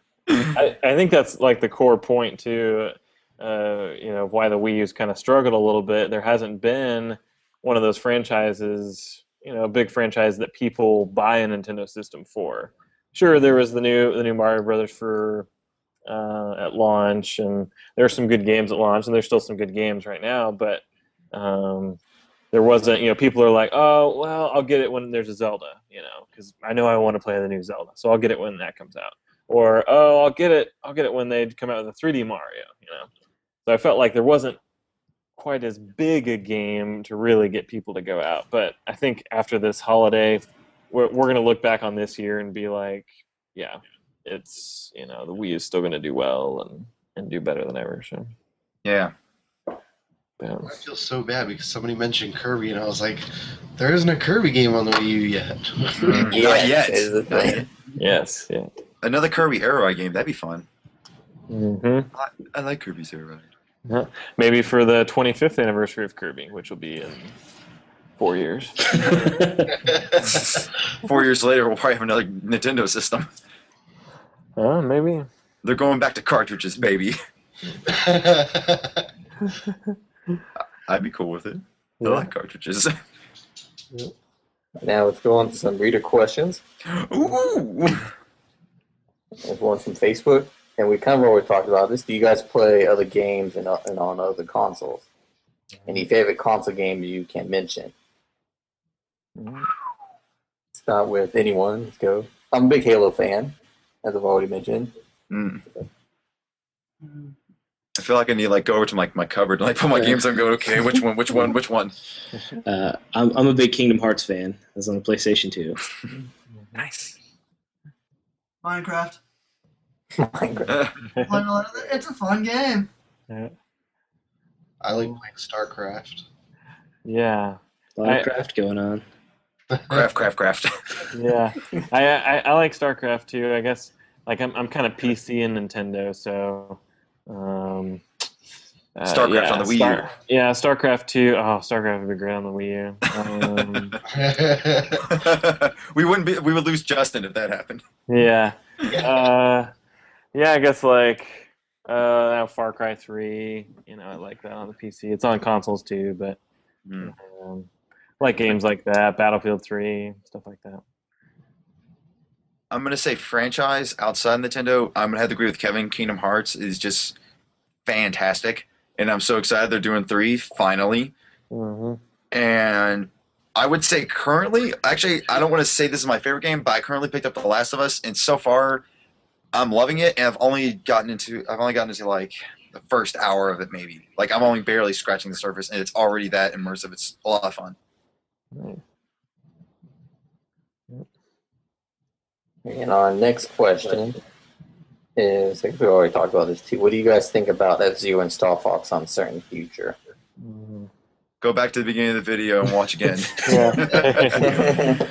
I think that's like the core point too. Uh, you know, why the Wii U's kind of struggled a little bit. There hasn't been one of those franchises, you know, a big franchise that people buy a Nintendo system for. Sure, there was the new the new Mario Brothers for uh, at launch, and there's some good games at launch, and there's still some good games right now. But um, there wasn't, you know, people are like, oh, well, I'll get it when there's a Zelda, you know, because I know I want to play the new Zelda, so I'll get it when that comes out. Or oh, I'll get it, I'll get it when they come out with a three D Mario, you know. So I felt like there wasn't quite as big a game to really get people to go out. But I think after this holiday, we're we're gonna look back on this year and be like, yeah, it's, you know, the Wii is still gonna do well and and do better than ever. So Yeah. yeah. I feel so bad because somebody mentioned Kirby, and I was like, there isn't a Kirby game on the Wii U yet. Mm, Yes, Not yet. is the Not thing. yet. Yes, yeah. Another Kirby Air Ride game. That'd be fun. hmm I, I like Kirby's Air Ride. Maybe for the twenty-fifth anniversary of Kirby, which will be in four years. Four years later, we'll probably have another Nintendo system. Uh, maybe. They're going back to cartridges, baby. I'd be cool with it. I Yeah. like cartridges. Now let's go on to some reader questions. Ooh. There's one from Facebook, and we kind of already talked about this. Do you guys play other games and, and on other consoles? Any favorite console games you can mention? Start with anyone. Let's go. I'm a big Halo fan, as I've already mentioned. Mm. I feel like I need to like go over to my, my cupboard and like put my games on and go, okay, which one, which one, which one? Uh, I'm I'm a big Kingdom Hearts fan. That's on the PlayStation two. Nice. Minecraft. Minecraft. Playing a lot of it. It's a fun game. Yeah. I like playing StarCraft. Yeah. A lot I- of craft going on. Craft, craft, craft. Yeah. I, I I like StarCraft too. I guess like I'm I'm kind of P C and Nintendo, so um uh, StarCraft yeah, on the Wii Star- U. Yeah, StarCraft two. Oh, StarCraft would be great on the Wii U. Um, we wouldn't be. We would lose Justin if that happened. yeah. Uh, yeah, I guess like uh, Far Cry three. You know, I like that on the P C. It's on consoles too, but Mm. um, like games like that, Battlefield three, stuff like that. I'm gonna say franchise outside Nintendo. I'm gonna have to agree with Kevin. Kingdom Hearts is just fantastic, and I'm so excited they're doing three finally. Mm-hmm. And I would say currently, actually, I don't want to say this is my favorite game, but I currently picked up The Last of Us, and so far, I'm loving it. And I've only gotten into, I've only gotten into like the first hour of it, maybe. Like I'm only barely scratching the surface, and it's already that immersive. It's a lot of fun. And our next question is, I think we already talked about this too. What do you guys think about F-Zero and Star Fox on certain future? Mm-hmm. Go back to the beginning of the video and watch again. Yeah.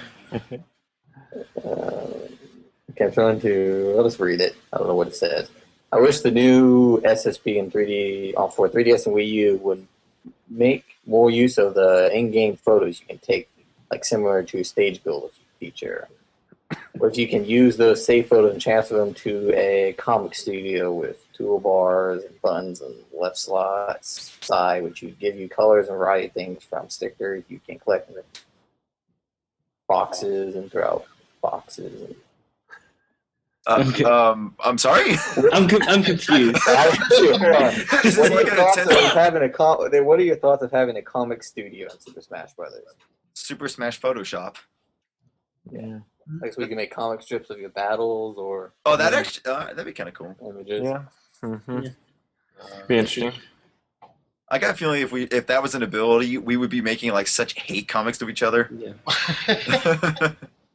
uh, okay, I'm trying to, I'll just read it. I don't know what it says. I wish the new S S P and three D on for three D S and Wii U would make more use of the in-game photos you can take, like similar to Stage Builder feature. Or if you can use those save photos and transfer them to a comic studio with toolbars and buttons and left slots side, which would give you colors and write things from stickers you can collect in the boxes and throughout boxes. And Uh, Okay. um, I'm sorry. I'm com- I'm confused. Hold on. This is What are like your a thoughts of Nintendo- having a com- What are your thoughts of having a comic studio in Super Smash Brothers? Super Smash Photoshop. Yeah. Like, so you can make comic strips of your battles or Oh, that actually, uh, that'd be kind of cool. images. Yeah. Mm-hmm. Yeah. Uh, Be interesting. I got a feeling if we, if that was an ability, we would be making like such hate comics to each other. Yeah.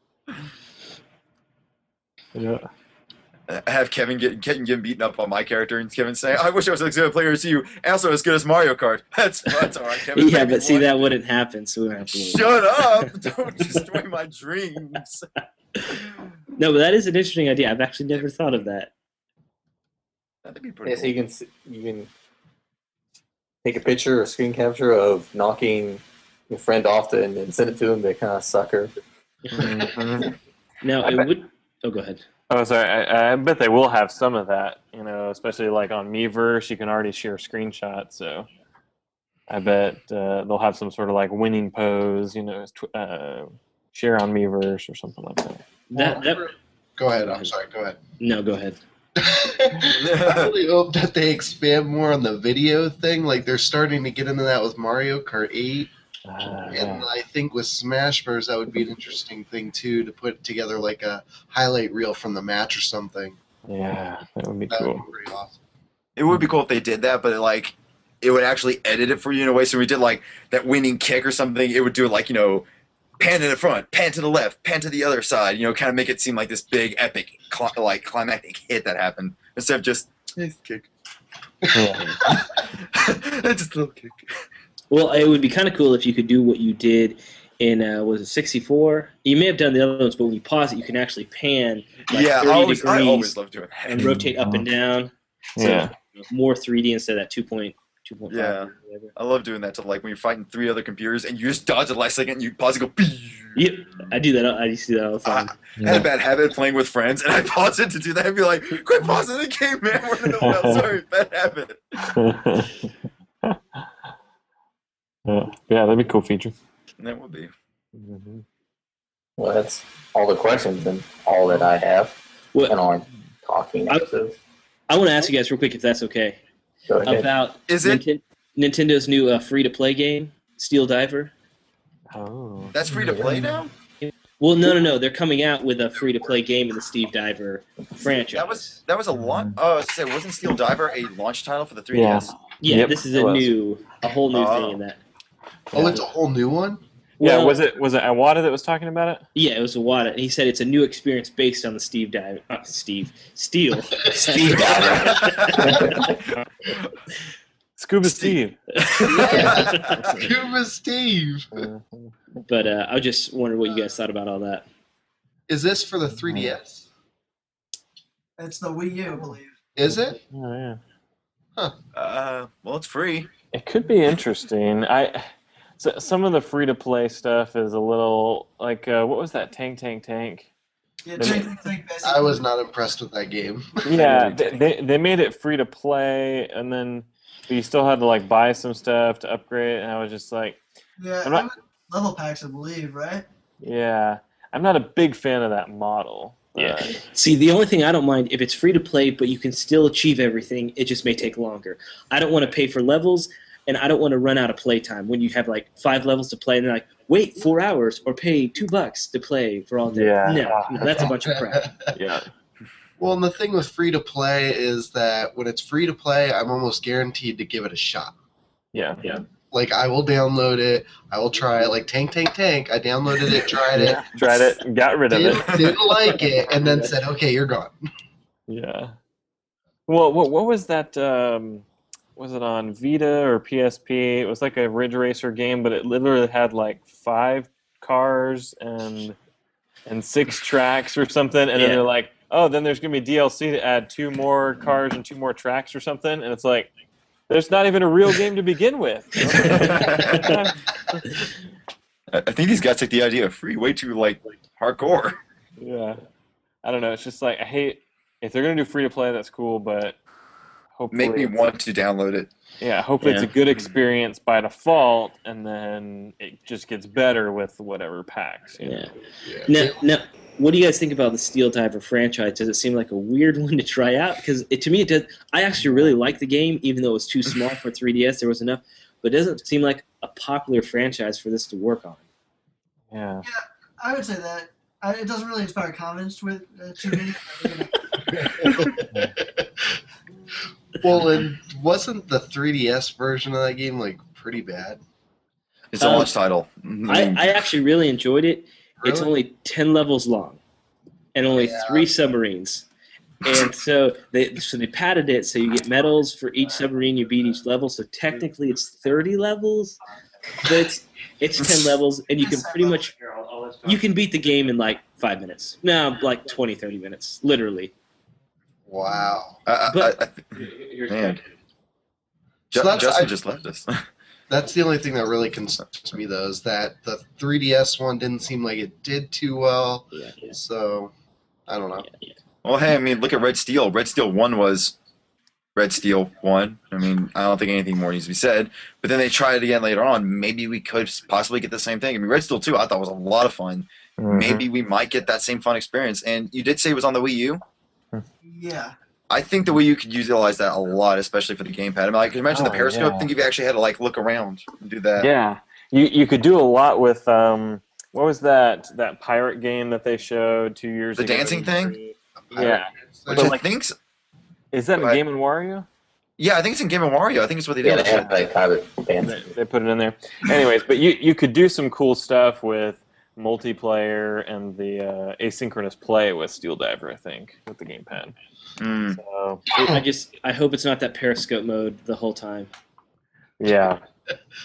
Yeah. Have Kevin get getting getting beaten up on my character, and Kevin saying, "I wish I was as good a player as you, and also as good as Mario Kart." That's that's all right, Kevin. Yeah, Maybe but see one- that wouldn't happen, so we don't have to. worry. Shut up! Don't destroy my dreams. No, but that is an interesting idea. I've actually never thought of that. That'd be pretty. Yeah, so cool. you can s- you can take a picture or screen capture of knocking your friend off the, and then send it to him. They kind of sucker. Mhm. Now I it bet- would. Oh, go ahead. Oh, sorry. I, I bet they will have some of that. You know, especially like on Miiverse, you can already share screenshots. So I bet uh, they'll have some sort of like winning pose. You know, tw- uh, share on Miiverse or something like that. That that Go ahead. I'm sorry. Go ahead. no, go ahead. I really hope that they expand more on the video thing. Like they're starting to get into that with Mario Kart eight, Uh, and I think with Smash Bros. That would be an interesting thing too to put together like a highlight reel from the match or something. yeah, that would be That would cool. be pretty awesome. It would be cool if they did that, but it, like it would actually edit it for you in a way. So we did like that winning kick or something. It would do like you know, pan to the front, pan to the left, pan to the other side. You know, kind of make it seem like this big epic cl- like climactic hit that happened instead of just it's a kick. Yeah. It's just a little kick. Well, it would be kind of cool if you could do what you did in uh, was it sixty-four? You may have done the other ones, but when you pause it, you can actually pan like yeah, I thirty always, I degrees always love doing that. and rotate up and down. So Yeah. more three D instead of that two point two point five. Yeah. I love doing that to like when you're fighting three other computers and you just dodge at the last second and you pause and go. Yep, I do that. I used to do that all the time. I had a bad habit of playing with friends, and I pause it to do that and be like, "Quit pausing the game, man. We're in the middle. Sorry, bad habit." uh, yeah, that'd be a cool feature. That would be. Mm-hmm. Well, that's all the questions and all that I have. Well, and on talking I, episodes. I want to ask you guys real quick, if that's okay, Go ahead. about Is it? Ninten- Nintendo's new uh, free-to-play game, Steel Diver. Oh. That's free to play now. Well, no, no, no. They're coming out with a free-to-play game in the Steve Diver franchise. That was that was a launch. Oh, I was gonna say, wasn't Steel Diver a launch title for the three D S? yeah. Yep, This is it a was. new, a whole new Oh. thing in that. Oh, it's a whole new one? Yeah, Well, was it was it Iwata that was talking about it? Yeah, it was Iwata, and he said it's a new experience based on the Steve Diver. Uh, Steve Steel. Steve Diver. Scuba Steve. Yeah. Scuba Steve. But uh, I just wondered what you guys thought about all that. Is this for the three D S? It's the Wii U, I believe. Is it? Oh yeah. Uh, well, it's free. It could be interesting. I so, some of the free to play stuff is a little like uh, what was that Tank Tank Tank? Yeah, They Tank made- Tank Tank basically. I was not impressed with that game. Yeah, they, they they made it free to play, and then but you still had to like buy some stuff to upgrade. And I was just like, Yeah, I'm not- I mean, level packs, I believe, right? yeah, I'm not a big fan of that model. Yeah. Uh, See, the only thing I don't mind, if it's free to play, but you can still achieve everything, it just may take longer. I don't want to pay for levels, and I don't want to run out of playtime when you have like five levels to play, and they're like, wait four hours or pay two bucks to play for all day. Yeah. No, no, that's a bunch of crap. yeah. Well, and the thing with free to play is that when it's free to play, I'm almost guaranteed to give it a shot. Yeah. Yeah. Like, I will download it. I will try it. Like Tank Tank Tank, I downloaded it, tried it, Tried it, and got rid of didn't, it. didn't like it, and then said, okay, you're gone. Yeah. Well, what what was that? Um, was it on Vita or P S P? It was like a Ridge Racer game, but it literally had like five cars and and six tracks or something. And then Yeah. they're like, oh, then there's gonna be D L C to add two more cars and two more tracks or something. And it's like, there's not even a real game to begin with. I I think these guys took the idea of free way too like hardcore. Yeah. I don't know. It's just like I hate if they're gonna do free to play. That's cool, but hopefully Make me it's- want to download it. Yeah, hopefully it's a Yeah. good experience by default, and then it just gets better with whatever packs. You know? Yeah. Yeah. Now, now, what do you guys think about the Steel Diver franchise? Does it seem like a weird one to try out? Because to me, it does. I actually really like the game, even though it was too small for three D S. There was enough, but it doesn't seem like a popular franchise for this to work on. Yeah. I would say that. I, it doesn't really inspire confidence with uh, too many. Well, and wasn't the three D S version of that game, like, pretty bad? It's a Um, launch title. I, I actually really enjoyed it. It's Really? only ten levels long, and only Yeah. three submarines. And so they so they padded it so you get medals for each submarine you beat each level. So technically it's thirty levels, but it's it's ten levels, and you can pretty much you can beat the game in like five minutes. No, like twenty, thirty minutes, literally. Wow. I, I, But- I, I, man, Ju- So that's- Justin I- just left us. That's the only thing that really concerns me, though, is that the three D S one didn't seem like it did too well. Yeah, yeah, So, I don't know. yeah. Well, hey, I mean, look at Red Steel. Red Steel one was Red Steel one. I mean, I don't think anything more needs to be said. But then they tried it again later on. Maybe we could possibly get the same thing. I mean, Red Steel two I thought was a lot of fun. Mhm. Maybe we might get that same fun experience. And you did say it was on the Wii U? Yeah. I think the Wii U could utilize that a lot, especially for the gamepad. I mean, like, imagine the Oh, periscope. yeah. I think if you actually had to, like, look around and do that. Yeah. You you could do a lot with um what was that that pirate game that they showed two years The ago? dancing thing? Yeah. Which But I like- think, Is that in Right. Game and Wario? yeah, I think it's in Game and Wario. I think it's what they Yeah, did. they have like private bands. They, they put it in there. Anyways, but you you could do some cool stuff with multiplayer and the uh, asynchronous play with Steel Diver, I think, with the gamepad. Mm. So I just I hope it's not that periscope mode the whole time. yeah.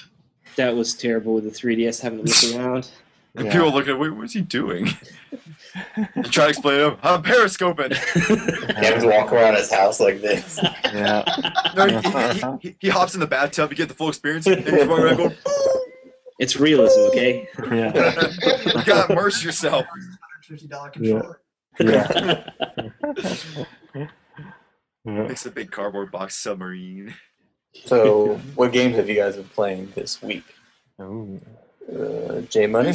That was terrible with the three D S having to look around. And Yeah. people look at, wait, what's he doing? You try to explain to him, I'm periscoping. Kevin's walking around his house like this. Yeah. No, he, he, he, he hops in the bathtub, you get the full experience, and he's running around going, It's realism, okay? Yeah. you gotta immerse yourself. one hundred fifty dollars controller. Yeah. Yeah. Makes a big cardboard box submarine. So, what games have you guys been playing this week? Ooh. Uh, J Money?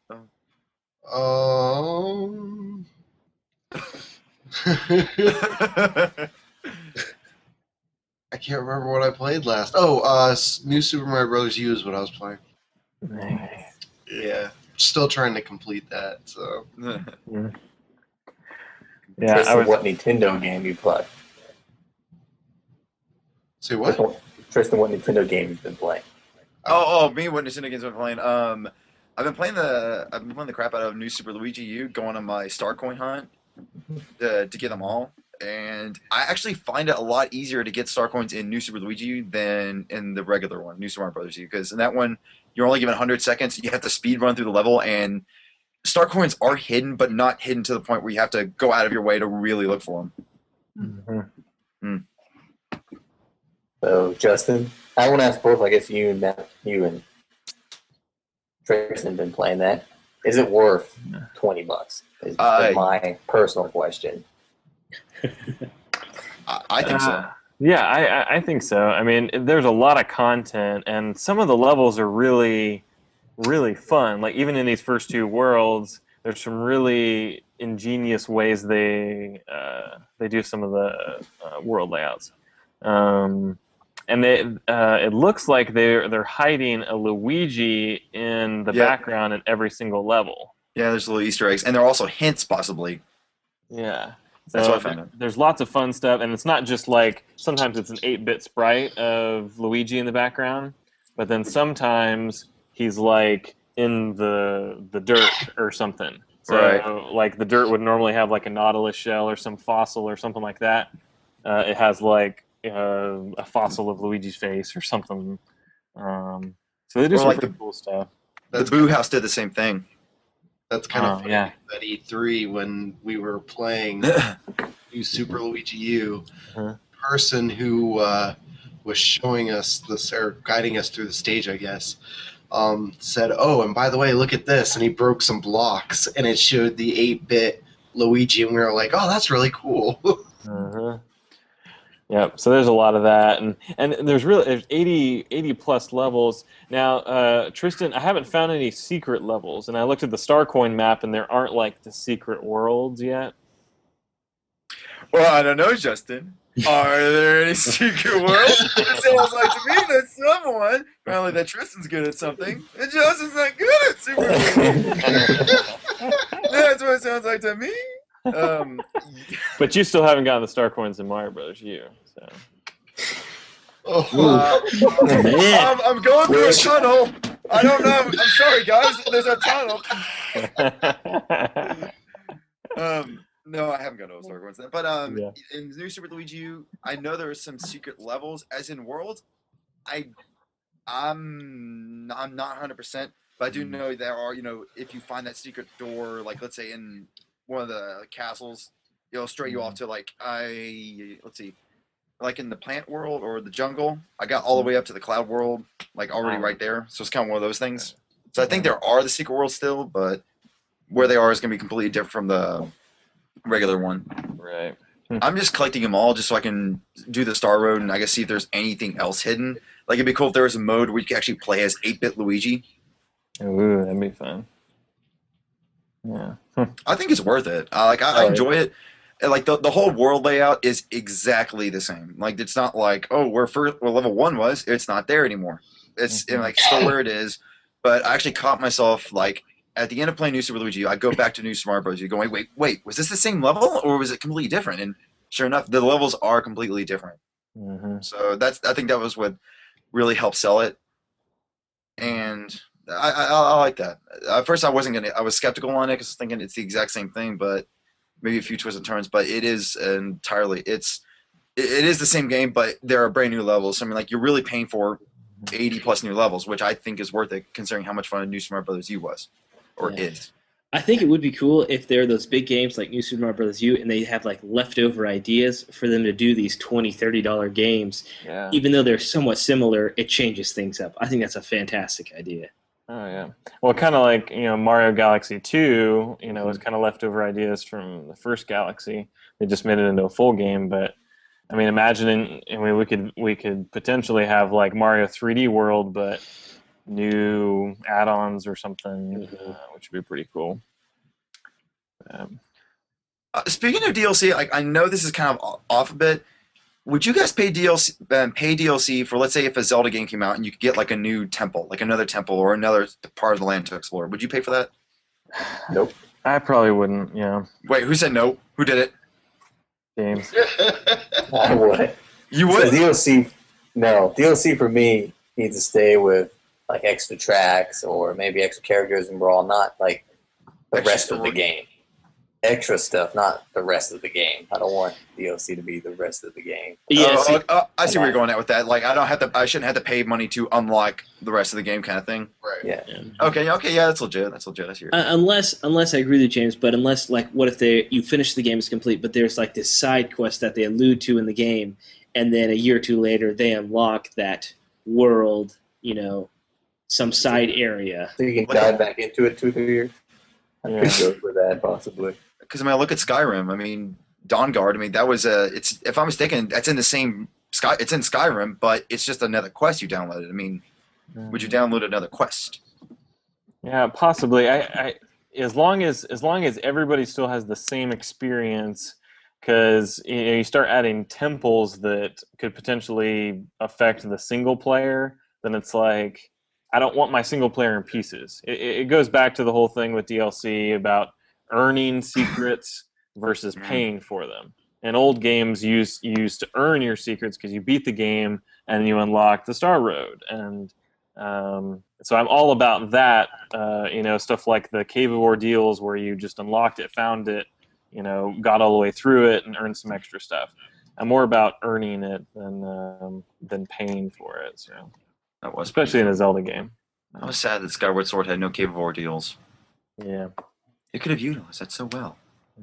Um. I can't remember what I played last. Oh, uh, s- New Super Mario Bros. U is what I was playing. Nice. Yeah, still trying to complete that. So Yeah, Tristan, I was. what Nintendo game you play? say what? Tristan, Tristan, what Nintendo game you've been playing? Oh, oh, me, what Nintendo games I've been playing? Um, I've been playing the, I've been playing the crap out of New Super Luigi U, going on my Star Coin hunt to, to get them all. And I actually find it a lot easier to get Star Coins in New Super Luigi U than in the regular one, New Super Mario Bros. U, because in that one, you're only given one hundred seconds. You have to speed run through the level, and Star Coins are hidden, but not hidden to the point where you have to go out of your way to really look for them. Mhm. So, Justin, I want to ask both, I guess you and Matt, you and Tristan been playing that. Is it worth twenty bucks? Is Uh, my personal question. I, I think so. Uh, yeah, I, I- I think so. I mean, there's a lot of content, and some of the levels are really, really fun. Like, even in these first two worlds, there's some really ingenious ways they uh, they do some of the uh, world layouts. Um, and they, uh, it looks like they're they're hiding a Luigi in the Yeah. background in every single level. Yeah, there's little Easter eggs, and there are also hints, possibly. Yeah. That's So what I found out. there's lots of fun stuff, and it's not just like sometimes it's an eight-bit sprite of Luigi in the background, but then sometimes he's like in the the dirt or something. So Right. like the dirt would normally have like a nautilus shell or some fossil or something like that. Uh, it has like uh, a fossil of Luigi's face or something. Um, so they do Or some like pretty the- cool stuff. The Boo House did the same thing. That's kind of Oh, funny yeah. at E three when we were playing New Super Luigi U. Uh-huh. Person who uh, was showing us this or guiding us through the stage, I guess, um, said, "Oh, and by the way, look at this!" And he broke some blocks, and it showed the eight-bit Luigi, and we were like, "Oh, that's really cool." Uh-huh. Yep. So there's a lot of that, and and there's really there's eighty, eighty plus levels now. Uh, Tristan, I haven't found any secret levels, and I looked at the Star Coin map, and there aren't like the secret worlds yet. Well, I don't know, Justin. Are there any secret worlds? It sounds like to me that someone, apparently that Tristan's good at something, and Justin's not good at secret worlds. That's what it sounds like to me. Um, But you still haven't gotten the Star Coins in Mario Brothers U. So. Oh, uh, Man. I'm, I'm going through a tunnel. I don't know. I'm sorry, guys. There's a tunnel. Um, no, I haven't got those Star Coins. But um, Yeah. in New Super Luigi U, I know there are some secret levels, as in worlds. I, I'm, I'm not one hundred percent, but I do know there are. You know, if you find that secret door, like let's say in one of the castles, it'll stray you off to like I, let's see, like in the plant world or the jungle. I got all the way up to the cloud world, like already Wow. right there. So it's kind of one of those things. So I think there are the secret worlds still, but where they are is going to be completely different from the regular one. Right. I'm just collecting them all just so I can do the Star Road and I guess see if there's anything else hidden. Like it'd be cool if there was a mode where you could actually play as eight-bit Luigi. Ooh, that'd be fun. Yeah. I think it's worth it. Uh, like I, I Oh, enjoy it. And, like the, the whole world layout is exactly the same. Like it's not like oh where first where level one was, it's not there anymore. It's Mhm. like still where it is. But I actually caught myself like at the end of playing New Super Luigi, I go back to New Super Mario Bros. You going wait wait was this the same level or was it completely different? And sure enough, the levels are completely different. hmm So that's I think that was what really helped sell it, and I, I, I like that. At first, I wasn't gonna. I was skeptical on it because I was thinking it's the exact same thing, but maybe a few twists and turns. But it is entirely. It's it, it is the same game, but there are brand new levels. So, I mean, like you're really paying for eighty plus new levels, which I think is worth it considering how much fun New Super Mario Bros. U was or Yeah. is. I think it would be cool if there are those big games like New Super Mario Bros. U, and they have like leftover ideas for them to do these twenty, thirty dollar games. Yeah. Even though they're somewhat similar, it changes things up. I think that's a fantastic idea. Oh yeah. Well, kind of like you know Mario Galaxy two. You know, it's kind of leftover ideas from the first Galaxy. They just made it into a full game. But I mean, imagining. I mean, we could we could potentially have like Mario three D World, but new add-ons or something, Mhm. uh, which would be pretty cool. Um, Uh, speaking of D L C, like I know this is kind of o- off a bit. Would you guys pay D L C, um, pay D L C for, let's say, if a Zelda game came out and you could get like a new temple, like another temple or another part of the land to explore? Would you pay for that? Nope. I probably wouldn't. Yeah, Wait, who said no? Who did it? games. I would. You So would? D L C, no. D L C for me needs to stay with like extra tracks or maybe extra characters in Brawl, not like the Extra rest of the story. game. Extra stuff, not the rest of the game. I don't want D L C to be the rest of the game. Yeah, Oh, see, oh, oh, I see where you're going at with that. Like I don't have to. I shouldn't have to pay money to unlock the rest of the game, kind of thing. Right. Yeah. Okay, okay, yeah, that's legit. That's legit. I see. Uh, unless, unless I agree with you, James, but unless, like, what if they you finish the game is complete, but there's like this side quest that they allude to in the game, and then a year or two later they unlock that world, you know, some side area. So you can What- dive back into it two, three years. I Yeah. could go for that possibly. Because I mean, I look at Skyrim. I mean, Dawnguard. I mean, that was a. It's if I'm mistaken, that's in the same Sky. It's in Skyrim, but it's just another quest you downloaded. I mean, would you download another quest? Yeah, possibly. I, I as long as as long as everybody still has the same experience, because you know, you start adding temples that could potentially affect the single player, then it's like I don't want my single player in pieces. It, it goes back to the whole thing with D L C about earning secrets versus Mhm. paying for them. And old games use used to earn your secrets because you beat the game and you unlock the Star Road. And um, so I'm all about that. Uh, you know, stuff like the Cave of Ordeals where you just unlocked it, found it, you know, got all the way through it and earned some extra stuff. I'm more about earning it than um, than paying for it. So That was especially in a Zelda game. I was sad that Skyward Sword had no Cave of Ordeals. Yeah. It could have utilized that so well.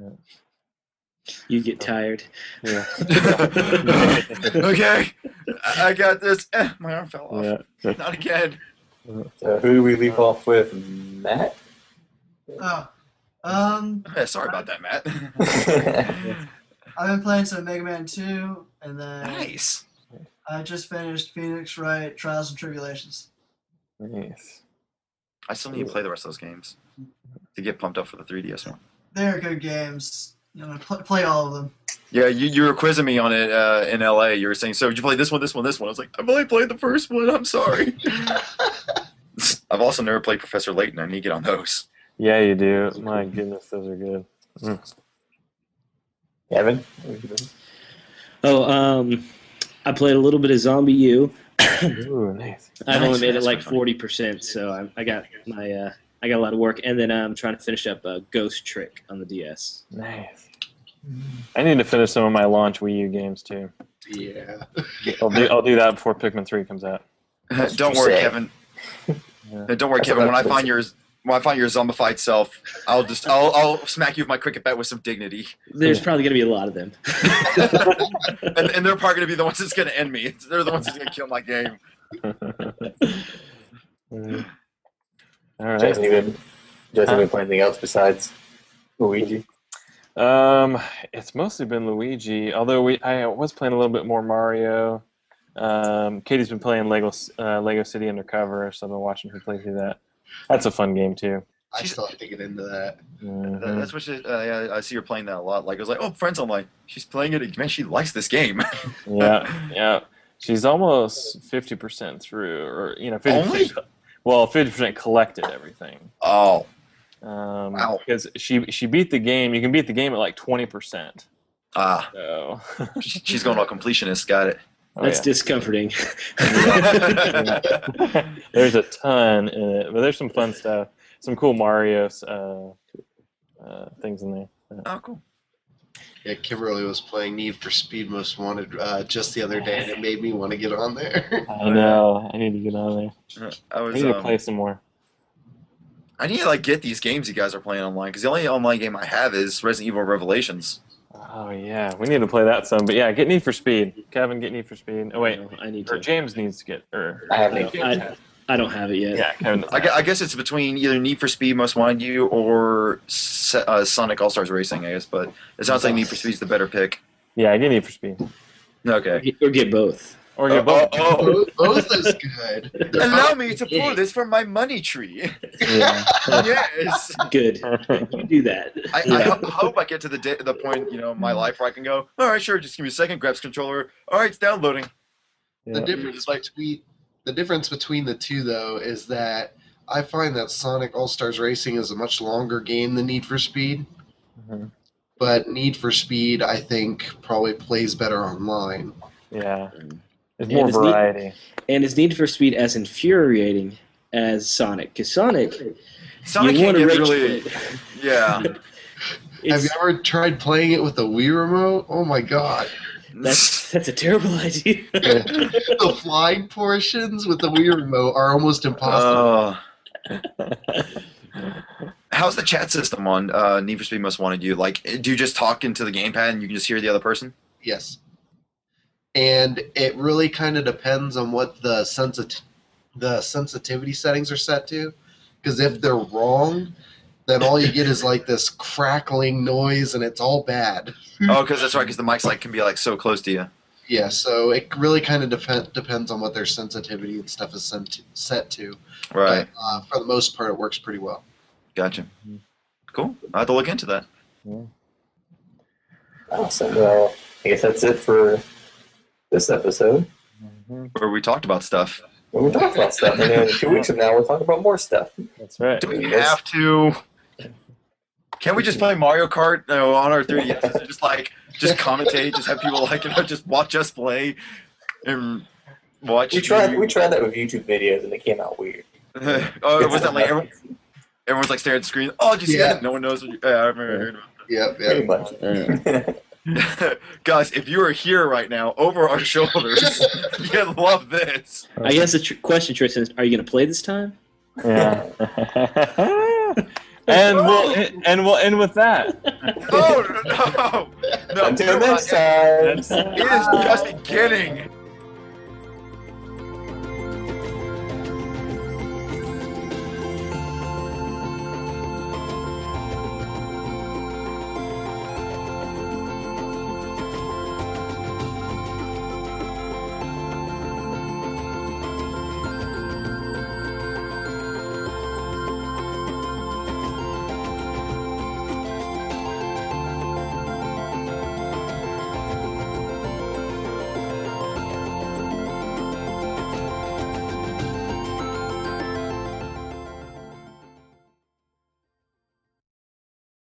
You get tired. Yeah. Okay, I I got this. Eh, my arm fell off. Yeah. Not again. So who do we leave off with? Matt? Oh, um, Eh, sorry about that, Matt. I've been playing some Mega Man two, and then Nice. I just finished Phoenix Wright Trials and Tribulations. Nice. I still need to play the rest of those games to get pumped up for the three D S one. They're good games. You know, pl- play all of them. Yeah, you, you were quizzing me on it uh, in L A. You were saying, so did you play this one, this one, this one? I was like, I've only played the first one. I'm sorry. I've also never played Professor Layton. I need to get on those. Yeah, you do. My goodness, those are good. Mm. Kevin? Oh, um, I played a little bit of Zombie U. Ooh, nice. I've Nice, only made it that's like pretty funny. forty percent, so I, I got my uh, I got a lot of work, and then I'm trying to finish up uh, Ghost Trick on the D S. Nice. I need to finish some of my launch Wii U games too. Yeah. I'll do I'll do that before Pikmin three comes out. Don't you worry, say. Kevin. Yeah. Uh, Don't worry, That's Kevin. what When I I'm find your when I find your zombified self, I'll just I'll I'll smack you with my cricket bat with some dignity. There's probably going to be a lot of them. and, and they're probably gonna be the ones that's gonna end me. They're the ones that's gonna kill my game. Mm. All right. Jason, you been, Jason, been playing anything else besides Luigi? Um, it's mostly been Luigi. Although we, I was playing a little bit more Mario. Um, Katie's been playing Lego, uh, Lego City Undercover, so I've been watching her play through that. That's a fun game too. I still have to get into that. Mhm. That- That's what she, uh, yeah, I see her playing that a lot. Like I was like, oh, friends, I'm like, she's playing it. Man, she likes this game. Yeah, yeah. She's almost fifty percent through, or you know, fifty Only? percent. Well, fifty percent collected everything. Oh, Um, Wow. Because she she beat the game. You can beat the game at like twenty percent. ah, So she- she's going all completionist. Got it. oh, That's yeah. discomforting. There's a ton in it, but there's some fun stuff. Some cool Mario uh, uh, things in there. Oh, cool. Yeah, Kimberly was playing Need for Speed Most Wanted uh, just the other day, and it made me want to get on there. I know. I need to get on there. Uh, I I was need to um, play some more. I need to like get these games you guys are playing online because the only online game I have is Resident Evil Revelations. Oh yeah, we need to play that some. But yeah, get Need for Speed. Kevin, get Need for Speed. Oh wait, No, I need or to. James needs to get. Or I have I, no. I, I don't have it yet. yeah, Kevin. I, gu- I guess it's between either Need for Speed Most Wanted You or Se- uh, Sonic All Stars Racing, I guess. But it sounds like Need for Speed's the better pick. Yeah, get Need for Speed. Okay. Get- Or get both. Or Oh, get both. oh, oh. Both, both is good. They're Allow both- me to pull this from my money tree. Yeah. Yes. Good. You do that. I, I ho- hope I get to the day, the point, you know, in my life where I can go, all right, sure, just give me a second, grabs controller. All right, it's downloading. The Yeah. difference between the difference between the two, though, is that I find that Sonic All Stars Racing is a much longer game than Need for Speed. Mhm. But Need for Speed, I think, probably plays better online. Yeah. There's And more it's neat- variety. And is Need for Speed as infuriating as Sonic? Because Sonic, Sonic you can want to get rage really, quit. yeah. Have It's, you ever tried playing it with the Wii remote? Oh my god. that's that's a terrible idea. The flying portions with the Wii remote are almost impossible. Uh, how's the chat system on uh, Need for Speed Most Wanted You? Like, do you just talk into the gamepad and you can just hear the other person? Yes. And it really kind of depends on what the sensit- the sensitivity settings are set to. Because if they're wrong, then all you get is like this crackling noise and it's all bad. Oh, because that's right, because the mic's like can be like so close to you. Yeah, so it really kind of dep- depends on what their sensitivity and stuff is sent to, set to. Right. But, uh, for the most part, it works pretty well. Gotcha. Cool. I have to look into that. Awesome. Well, I guess that's it for this episode. Where we talked about stuff. When we talked about stuff, and then two weeks from now, we'll talk about more stuff. That's right. Do we have to? Can't we just play Mario Kart you know, on our three D S? Just like, just commentate, just have people like, you know, just watch us play and watch. We tried. you- We tried that with YouTube videos, and they came out weird. oh, was that like everyone, everyone's like staring at the screen? Oh, did you see Yeah. that? No one knows. What you, yeah, I remember hearing Yep, Pretty yep. much. about that. Guys, if you are here right now, over our shoulders, you love this. I guess the tr- question, Tristan, is: are you going to play this time? Yeah. and we'll and we'll end with that. No, no, no. no Until we're not- next time. That's- It is just beginning.